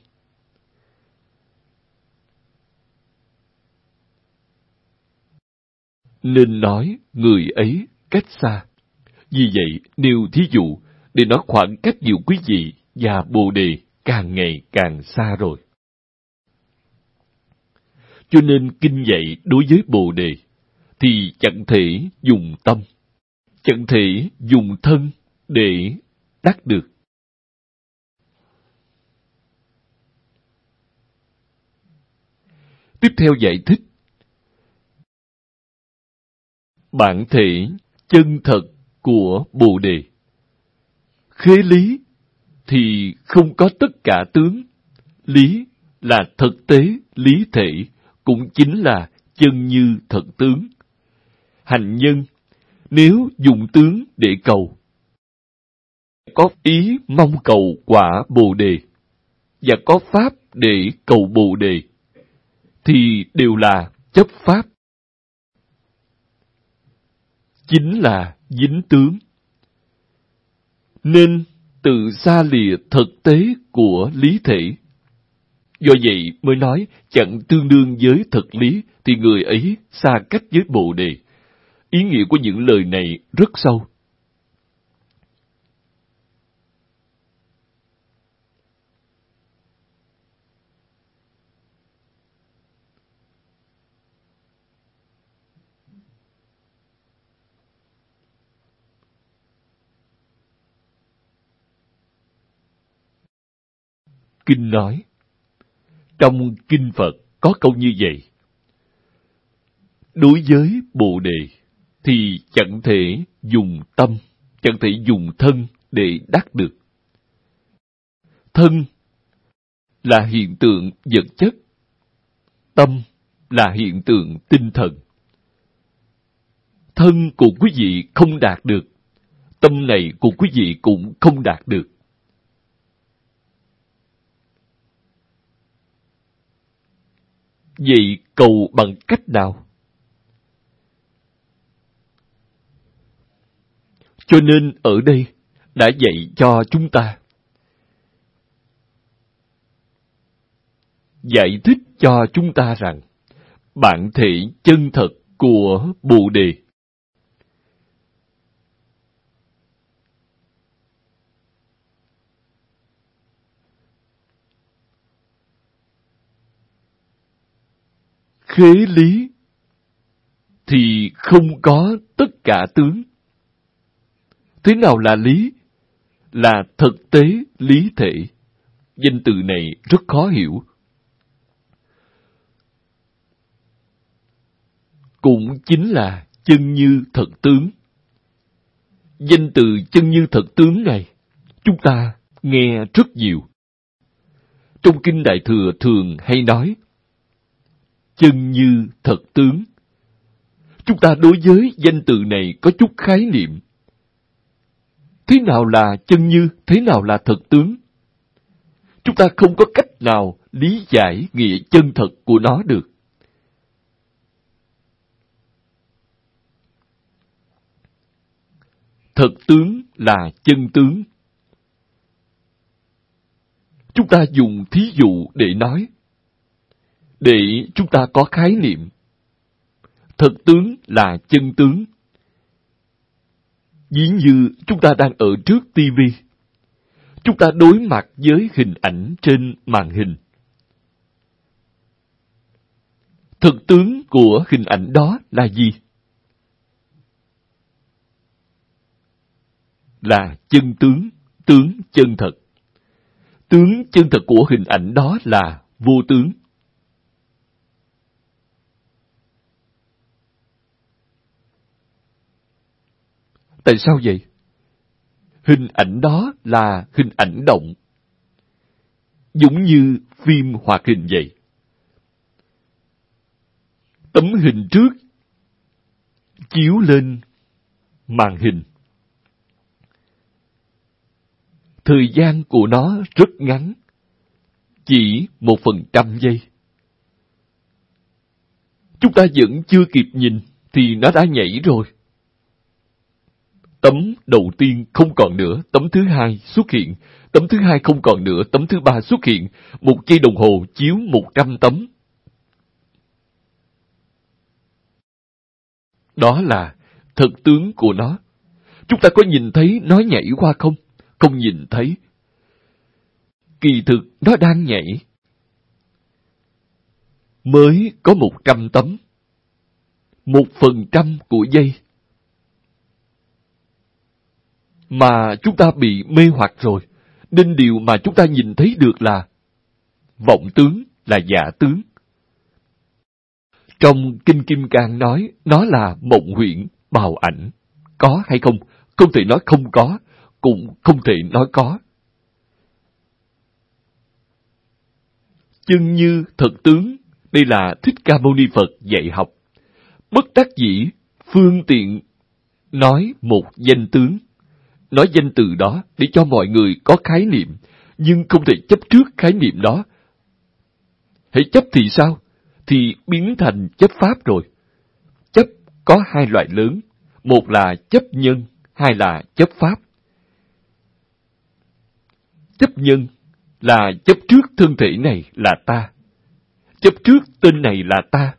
Nên nói người ấy cách xa. Vì vậy, nêu thí dụ để nói khoảng cách giữa quý vị và Bồ Đề càng ngày càng xa rồi. Cho nên kinh dạy đối với Bồ Đề thì chẳng thể dùng tâm, chẳng thể dùng thân để đắc được. Tiếp theo giải thích. Bản thể chân thật của Bồ Đề, khế lý thì không có tất cả tướng. Lý là thực tế, lý thể, cũng chính là chân như thật tướng. Hành nhân, nếu dùng tướng để cầu, có ý mong cầu quả Bồ Đề, và có pháp để cầu Bồ Đề, thì đều là chấp pháp. Chính là dính tướng. Nên tự xa lìa thực tế của lý thể. Do vậy mới nói chẳng tương đương với thực lý thì người ấy xa cách với Bồ Đề. Ý nghĩa của những lời này rất sâu. Kinh nói, trong Kinh Phật có câu như vậy: đối với Bồ Đề thì chẳng thể dùng tâm, chẳng thể dùng thân để đắc được. Thân là hiện tượng vật chất, tâm là hiện tượng tinh thần. Thân của quý vị không đạt được, tâm này của quý vị cũng không đạt được. Vậy cầu bằng cách nào? Cho nên ở đây đã dạy cho chúng ta, giải thích cho chúng ta rằng bản thể chân thật của Bồ Đề khế lý thì không có tất cả tướng. Thế nào là lý? Là thực tế lý thể. Danh từ này rất khó hiểu. Cũng chính là chân như thật tướng. Danh từ chân như thật tướng này, chúng ta nghe rất nhiều. Trong Kinh Đại Thừa thường hay nói, chân như thật tướng. Chúng ta đối với danh từ này có chút khái niệm. Thế nào là chân như, thế nào là thật tướng? Chúng ta không có cách nào lý giải nghĩa chân thật của nó được. Thật tướng là chân tướng. Chúng ta dùng thí dụ để nói, để chúng ta có khái niệm. Thật tướng là chân tướng. Ví như chúng ta đang ở trước tivi. Chúng ta đối mặt với hình ảnh trên màn hình. Thực tướng của hình ảnh đó là gì? Là chân tướng, tướng chân thật. Tướng chân thật của hình ảnh đó là vô tướng. Tại sao vậy? Hình ảnh đó là hình ảnh động, giống như phim hoạt hình vậy. Tấm hình trước chiếu lên màn hình. Thời gian của nó rất ngắn, chỉ 1% giây. Chúng ta vẫn chưa kịp nhìn thì nó đã nhảy rồi. Tấm đầu tiên không còn nữa, tấm thứ hai xuất hiện, tấm thứ hai không còn nữa, tấm thứ ba xuất hiện. 1 giây đồng hồ chiếu 100 tấm. Đó là thực tướng của nó. Chúng ta có nhìn thấy nó nhảy qua không? Không nhìn thấy. Kỳ thực nó đang nhảy. Mới có 100 tấm. 1% của giây. Mà chúng ta bị mê hoặc rồi, nên điều mà chúng ta nhìn thấy được là vọng tướng, là giả tướng. Trong Kinh Kim Cang nói, nó là mộng huyễn, bào ảnh. Có hay không? Không thể nói không có, cũng không thể nói có. Chân như thật tướng, đây là Thích Ca Mâu Ni Phật dạy học. Bất đắc dĩ, phương tiện nói một danh tướng. Nói danh từ đó để cho mọi người có khái niệm, nhưng không thể chấp trước khái niệm đó. Hãy chấp thì sao? Thì biến thành chấp pháp rồi. Chấp có hai loại lớn, một là chấp nhân, hai là chấp pháp. Chấp nhân là chấp trước thân thể này là ta, chấp trước tên này là ta.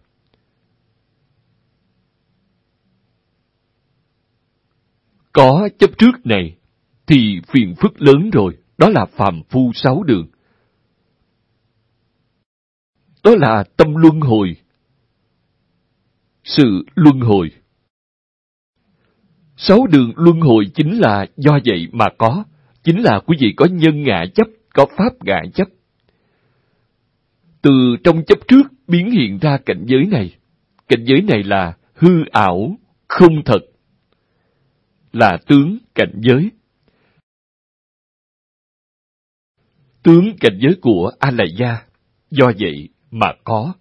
Có chấp trước này thì phiền phức lớn rồi, đó là phàm phu 6 đường. Đó là tâm luân hồi, sự luân hồi. 6 đường luân hồi chính là do vậy mà có, chính là quý vị có nhân ngã chấp, có pháp ngã chấp. Từ trong chấp trước biến hiện ra cảnh giới này là hư ảo, không thật, là tướng cảnh giới. Tướng cảnh giới của A La Gia, do vậy mà có.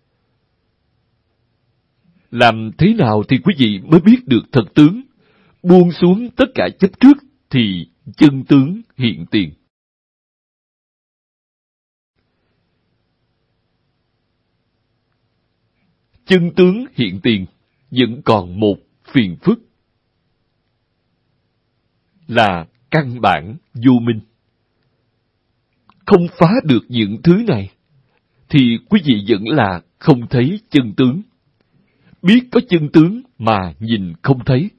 Làm thế nào thì quý vị mới biết được thật tướng? Buông xuống tất cả chấp trước thì chân tướng hiện tiền. Chân tướng hiện tiền vẫn còn một phiền phức, là căn bản vô minh. Không phá được những thứ này thì quý vị vẫn là không thấy chân tướng. Biết có chân tướng mà nhìn không thấy.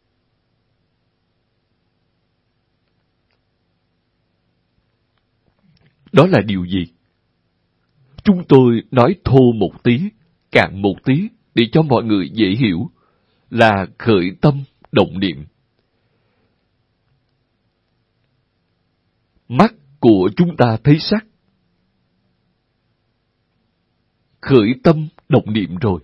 Đó là điều gì? Chúng tôi nói thô một tí, cạn một tí để cho mọi người dễ hiểu, là khởi tâm động niệm. Mắt của chúng ta thấy sắc, khởi tâm động niệm rồi.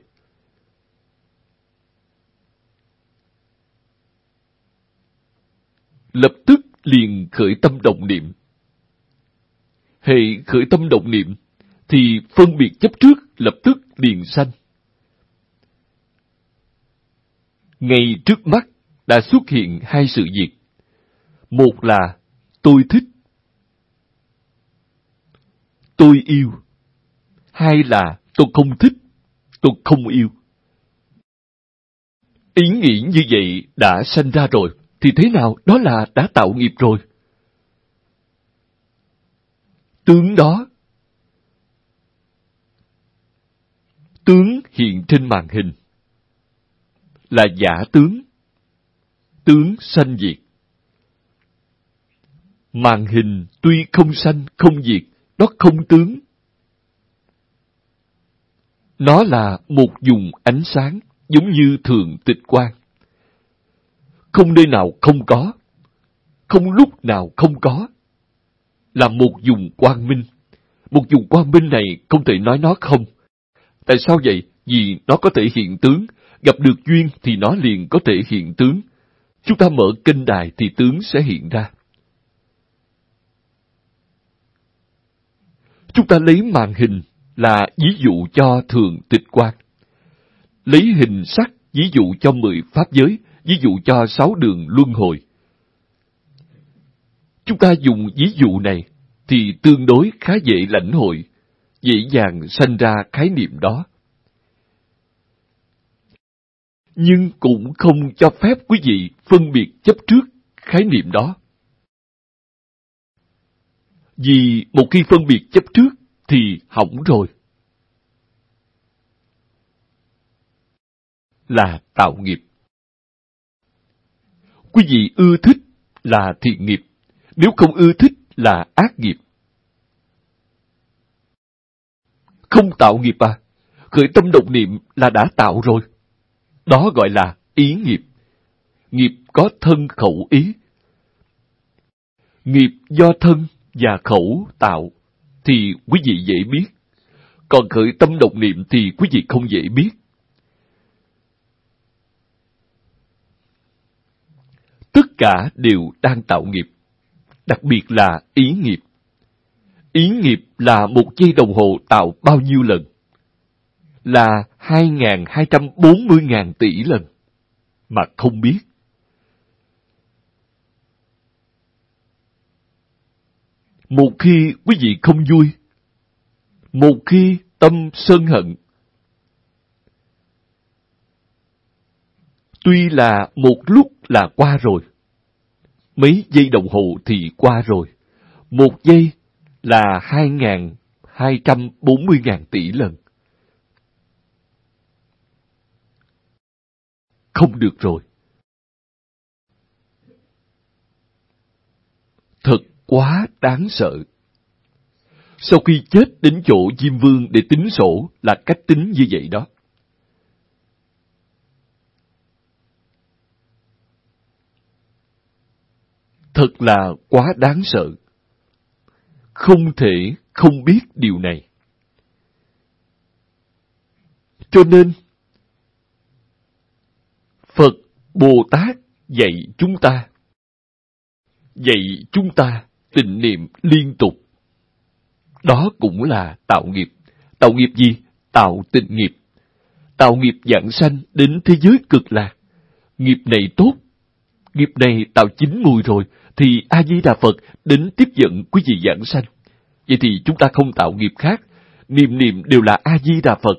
Lập tức liền khởi tâm động niệm. Hệ khởi tâm động niệm thì phân biệt chấp trước lập tức liền sanh. Ngay trước mắt đã xuất hiện hai sự việc. Một là tôi thích, tôi yêu. Hai là tôi không thích, tôi không yêu. Ý nghĩ như vậy đã sanh ra rồi, thì thế nào? Đó là đã tạo nghiệp rồi. Tướng đó, tướng hiện trên màn hình, là giả tướng, tướng sanh diệt. Màn hình tuy không sanh, không diệt, nó không tướng. Nó là một vùng ánh sáng, giống như thường tịch quang. Không nơi nào không có, không lúc nào không có. Là một vùng quang minh. Một vùng quang minh này không thể nói nó không. Tại sao vậy? Vì nó có thể hiện tướng. Gặp được duyên thì nó liền có thể hiện tướng. Chúng ta mở kênh đài thì tướng sẽ hiện ra. Chúng ta lấy màn hình là ví dụ cho thường tịch quang. Lấy hình sắc ví dụ cho 10 pháp giới, ví dụ cho 6 đường luân hồi. Chúng ta dùng ví dụ này thì tương đối khá dễ lãnh hội, dễ dàng sanh ra khái niệm đó. Nhưng cũng không cho phép quý vị phân biệt chấp trước khái niệm đó. Vì một khi phân biệt chấp trước thì hỏng rồi. Là tạo nghiệp. Quý vị ưa thích là thiện nghiệp, nếu không ưa thích là ác nghiệp. Không tạo nghiệp à? Khởi tâm động niệm là đã tạo rồi. Đó gọi là ý nghiệp. Nghiệp có thân khẩu ý. Nghiệp do thân và khẩu tạo thì quý vị dễ biết. Còn khởi tâm động niệm thì quý vị không dễ biết. Tất cả đều đang tạo nghiệp, đặc biệt là ý nghiệp. Ý nghiệp là 1 giây đồng hồ tạo bao nhiêu lần? Là 2.240.000 tỷ lần. Mà không biết. Một khi quý vị không vui, một khi tâm sân hận, tuy là một lúc là qua rồi, mấy giây đồng hồ thì qua rồi, 1 giây là 2.240.000 tỷ lần. Không được rồi. Thật quá đáng sợ. Sau khi chết đến chỗ Diêm Vương để tính sổ là cách tính như vậy đó. Thật là quá đáng sợ. Không thể không biết điều này. Cho nên, Phật, Bồ Tát dạy chúng ta tịnh niệm liên tục. Đó cũng là tạo nghiệp. Tạo nghiệp gì? Tạo tịnh nghiệp. Tạo nghiệp vãng sanh đến thế giới cực lạc. Nghiệp này tốt. Nghiệp này tạo 9 mùi rồi, thì A-di-đà Phật đến tiếp dẫn quý vị vãng sanh. Vậy thì chúng ta không tạo nghiệp khác. Niệm niệm đều là A-di-đà Phật.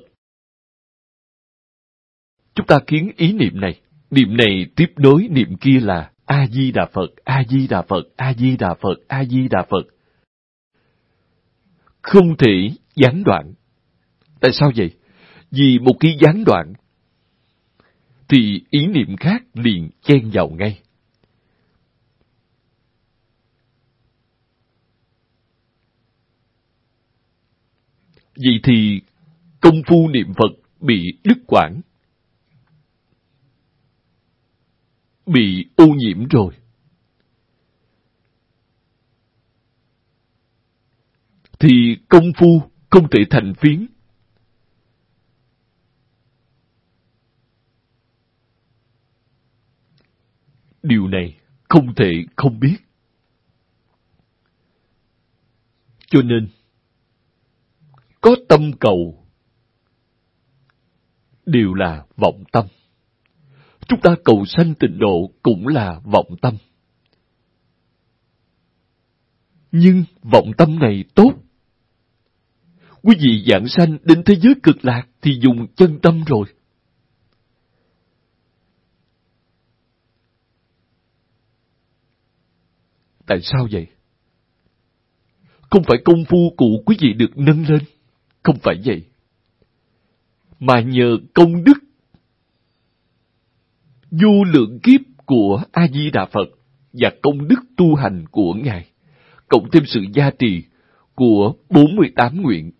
Chúng ta khiến ý niệm này tiếp nối niệm kia là A-di-đà Phật, A-di-đà Phật, A-di-đà Phật, A-di-đà Phật. Không thể gián đoạn. Tại sao vậy? Vì một khi gián đoạn, thì ý niệm khác liền chen vào ngay. Vậy thì công phu niệm Phật bị đứt quãng, bị ô nhiễm rồi. Thì công phu không thể thành phiến. Điều này không thể không biết. Cho nên, có tâm cầu đều là vọng tâm. Chúng ta cầu sanh tịnh độ cũng là vọng tâm. Nhưng vọng tâm này tốt. Quý vị vãng sanh đến thế giới cực lạc thì dùng chân tâm rồi. Tại sao vậy? Không phải công phu của quý vị được nâng lên. Không phải vậy. Mà nhờ công đức vô lượng kiếp của A-di-đà Phật và công đức tu hành của Ngài, cộng thêm sự gia trì của 48 nguyện,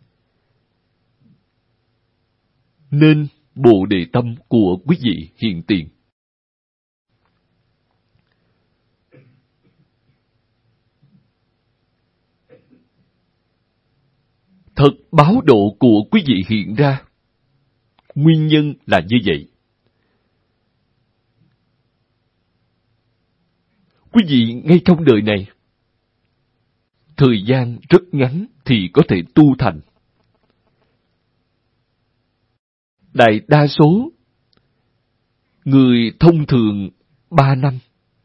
nên Bồ Đề tâm của quý vị hiện tiền. Thật báo độ của quý vị hiện ra. Nguyên nhân là như vậy. Quý vị ngay trong đời này, thời gian rất ngắn thì có thể tu thành. Đại đa số người thông thường 3 năm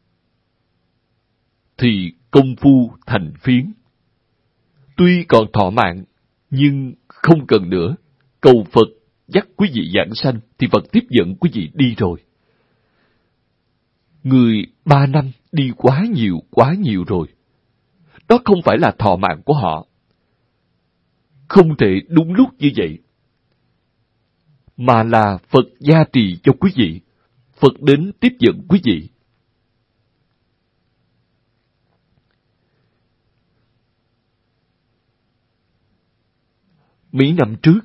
thì công phu thành phiến. Tuy còn thọ mạng, nhưng không cần nữa. Cầu Phật dắt quý vị vãng sanh thì Phật tiếp dẫn quý vị đi rồi. Người 3 năm đi quá nhiều rồi. Đó không phải là thọ mạng của họ. Không thể đúng lúc như vậy. Mà là Phật gia trì cho quý vị. Phật đến tiếp dẫn quý vị. Mấy năm trước,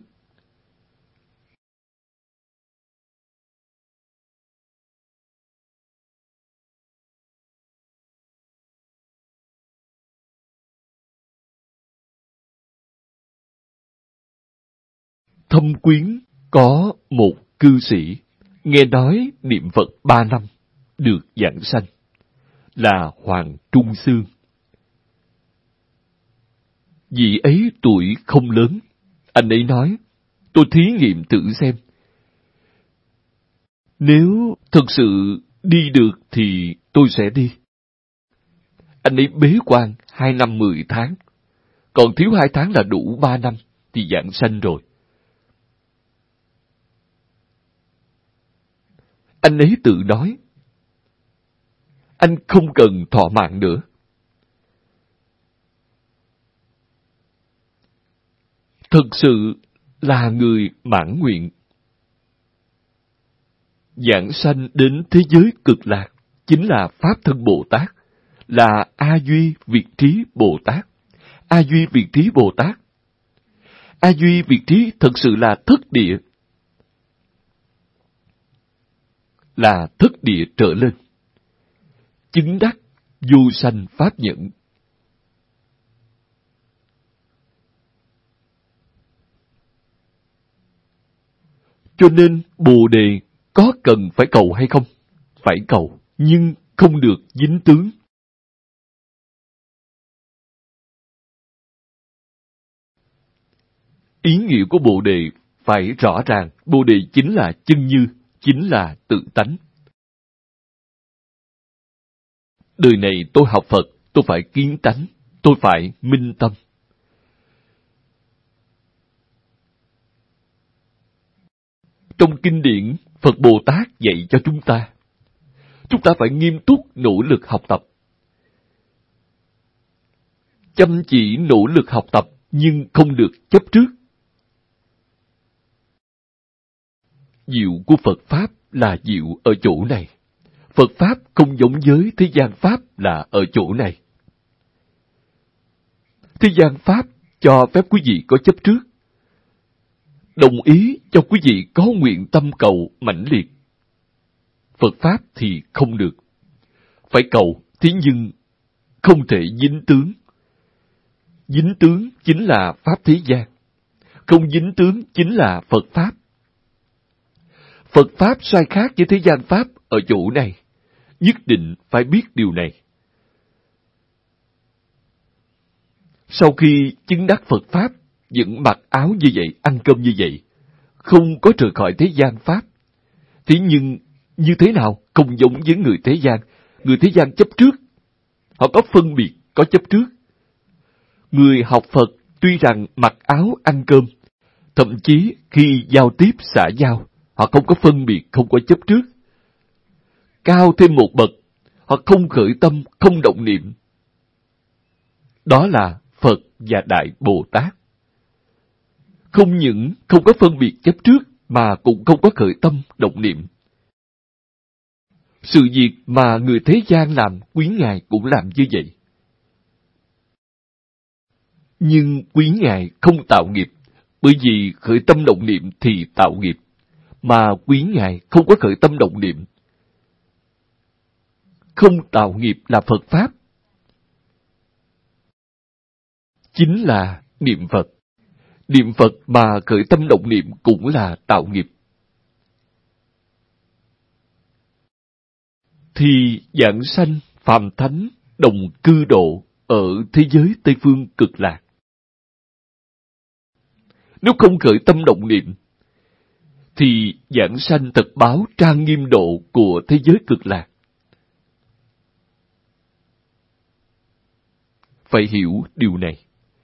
Thâm Quyến có một cư sĩ nghe nói niệm Phật 3 năm được vãng sanh, là Hoàng Trung Xương. Vị ấy tuổi không lớn. Anh ấy nói, tôi thí nghiệm thử xem. Nếu thực sự đi được thì tôi sẽ đi. Anh ấy bế quan 2 năm 10 tháng. Còn thiếu 2 tháng là đủ 3 năm thì giảng sanh rồi. Anh ấy tự nói, anh không cần thọ mạng nữa. Thực sự là người mãn nguyện. Giảng sanh đến thế giới cực lạc chính là Pháp Thân Bồ Tát, là A Duy Việt Trí Bồ Tát. A Duy Việt Trí Bồ Tát. A Duy Việt Trí thật sự là thất địa. Là thất địa trở lên. Chứng đắc vô sanh pháp nhẫn. Cho nên Bồ Đề có cần phải cầu hay không? Phải cầu, nhưng không được dính tướng. Ý nghĩa của Bồ Đề phải rõ ràng. Bồ Đề chính là chân như, chính là tự tánh. Đời này tôi học Phật, tôi phải kiến tánh, tôi phải minh tâm. Trong kinh điển, Phật Bồ Tát dạy cho chúng ta phải nghiêm túc nỗ lực học tập. Chăm chỉ nỗ lực học tập, nhưng không được chấp trước. Diệu của Phật Pháp là diệu ở chỗ này. Phật Pháp không giống với thế gian Pháp là ở chỗ này. Thế gian Pháp cho phép quý vị có chấp trước. Đồng ý cho quý vị có nguyện tâm cầu mãnh liệt. Phật Pháp thì không được. Phải cầu, thế nhưng không thể dính tướng. Dính tướng chính là Pháp thế gian. Không dính tướng chính là Phật Pháp. Phật Pháp sai khác với thế gian Pháp ở chỗ này. Nhất định phải biết điều này. Sau khi chứng đắc Phật Pháp, vẫn mặc áo như vậy, ăn cơm như vậy, không có rời khỏi thế gian Pháp. Thế nhưng, như thế nào không giống với người thế gian? Người thế gian chấp trước. Họ có phân biệt, có chấp trước. Người học Phật tuy rằng mặc áo ăn cơm, thậm chí khi giao tiếp xã giao, họ không có phân biệt, không có chấp trước. Cao thêm một bậc, họ không khởi tâm, không động niệm. Đó là Phật và Đại Bồ Tát. Không những không có phân biệt chấp trước, mà cũng không có khởi tâm, động niệm. Sự việc mà người thế gian làm, Quý Ngài cũng làm như vậy. Nhưng Quý Ngài không tạo nghiệp, bởi vì khởi tâm động niệm thì tạo nghiệp, mà Quý Ngài không có khởi tâm động niệm. Không tạo nghiệp là Phật Pháp. Chính là niệm Phật. Niệm Phật mà khởi tâm động niệm cũng là tạo nghiệp. Thì giảng sanh phàm thánh đồng cư độ ở thế giới Tây Phương cực lạc. Nếu không khởi tâm động niệm, thì giảng sanh thật báo trang nghiêm độ của thế giới cực lạc. Phải hiểu điều này.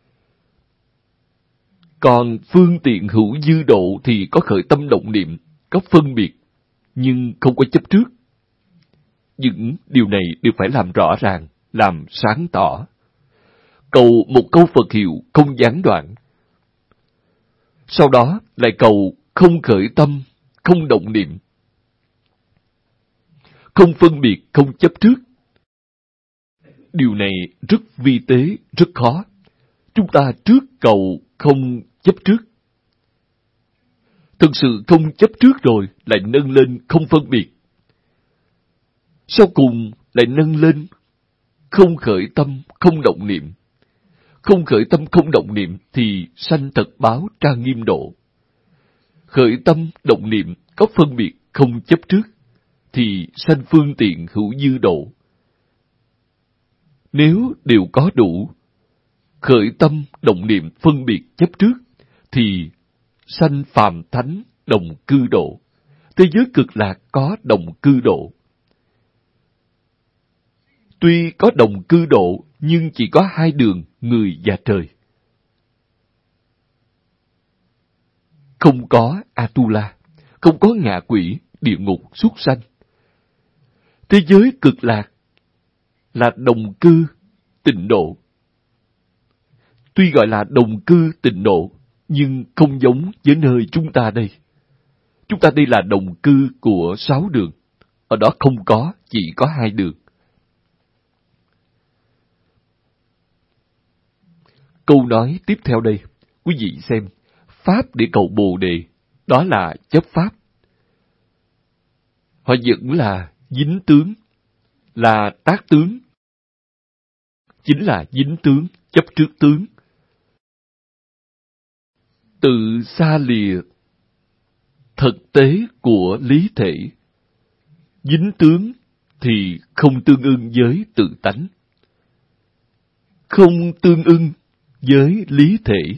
Còn phương tiện hữu dư độ thì có khởi tâm động niệm, có phân biệt, nhưng không có chấp trước. Những điều này đều phải làm rõ ràng, làm sáng tỏ. Cầu một câu Phật hiệu không gián đoạn. Sau đó lại cầu không khởi tâm, không động niệm. Không phân biệt, không chấp trước. Điều này rất vi tế, rất khó. Chúng ta trước cầu không chấp trước. Thực sự không chấp trước rồi, lại nâng lên không phân biệt. Sau cùng lại nâng lên không khởi tâm, không động niệm. Không khởi tâm, không động niệm thì sanh thật báo trang nghiêm độ. Khởi tâm, động niệm có phân biệt, không chấp trước thì sanh phương tiện hữu dư độ. Nếu đều có đủ, khởi tâm động niệm phân biệt chấp trước, thì sanh phàm thánh đồng cư độ. Thế giới cực lạc có đồng cư độ. Tuy có đồng cư độ, nhưng chỉ có hai đường, người và trời. Không có Atula, không có ngạ quỷ, địa ngục, súc sanh. Thế giới cực lạc là đồng cư tịnh độ. Tuy gọi là đồng cư tịnh độ, nhưng không giống với nơi chúng ta đây. Chúng ta đây là đồng cư của 6 đường. Ở đó không có, chỉ có 2 đường. Câu nói tiếp theo đây, quý vị xem. Pháp để cầu Bồ Đề, đó là chấp pháp. Họ vẫn là dính tướng, là tác tướng. Chính là dính tướng, chấp trước tướng. Tự xa lìa thực tế của lý thể. Dính tướng thì không tương ưng với tự tánh. Không tương ưng với lý thể.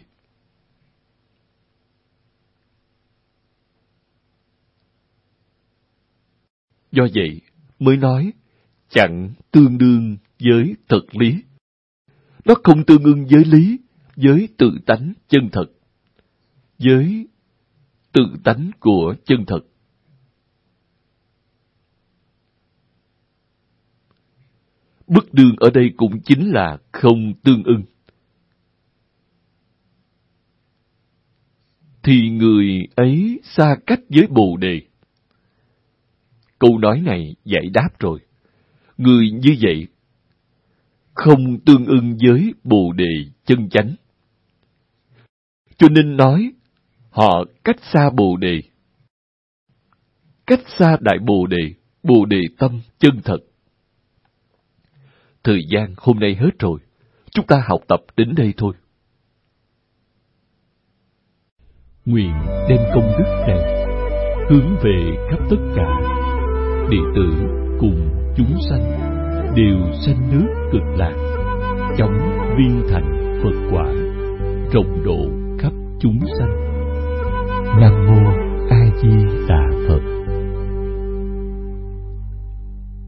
Do vậy mới nói chẳng tương đương với thực lý. Nó không tương ưng với lý, với tự tánh chân thật. Với tự tánh của chân thật. Bất đương ở đây cũng chính là không tương ưng. Thì người ấy xa cách với Bồ Đề. Câu nói này giải đáp rồi. Người như vậy không tương ưng với Bồ Đề chân chánh. Cho nên nói họ cách xa Bồ Đề. Cách xa Đại Bồ Đề, Bồ Đề tâm chân thật. Thời gian hôm nay hết rồi. Chúng ta học tập đến đây thôi. Nguyện đem công đức này hướng về khắp tất cả đệ tử cùng chúng sanh đều sanh nước cực lạc, chóng viên thành Phật quả, rộng độ khắp chúng sanh. Nam mô A Di Đà Phật.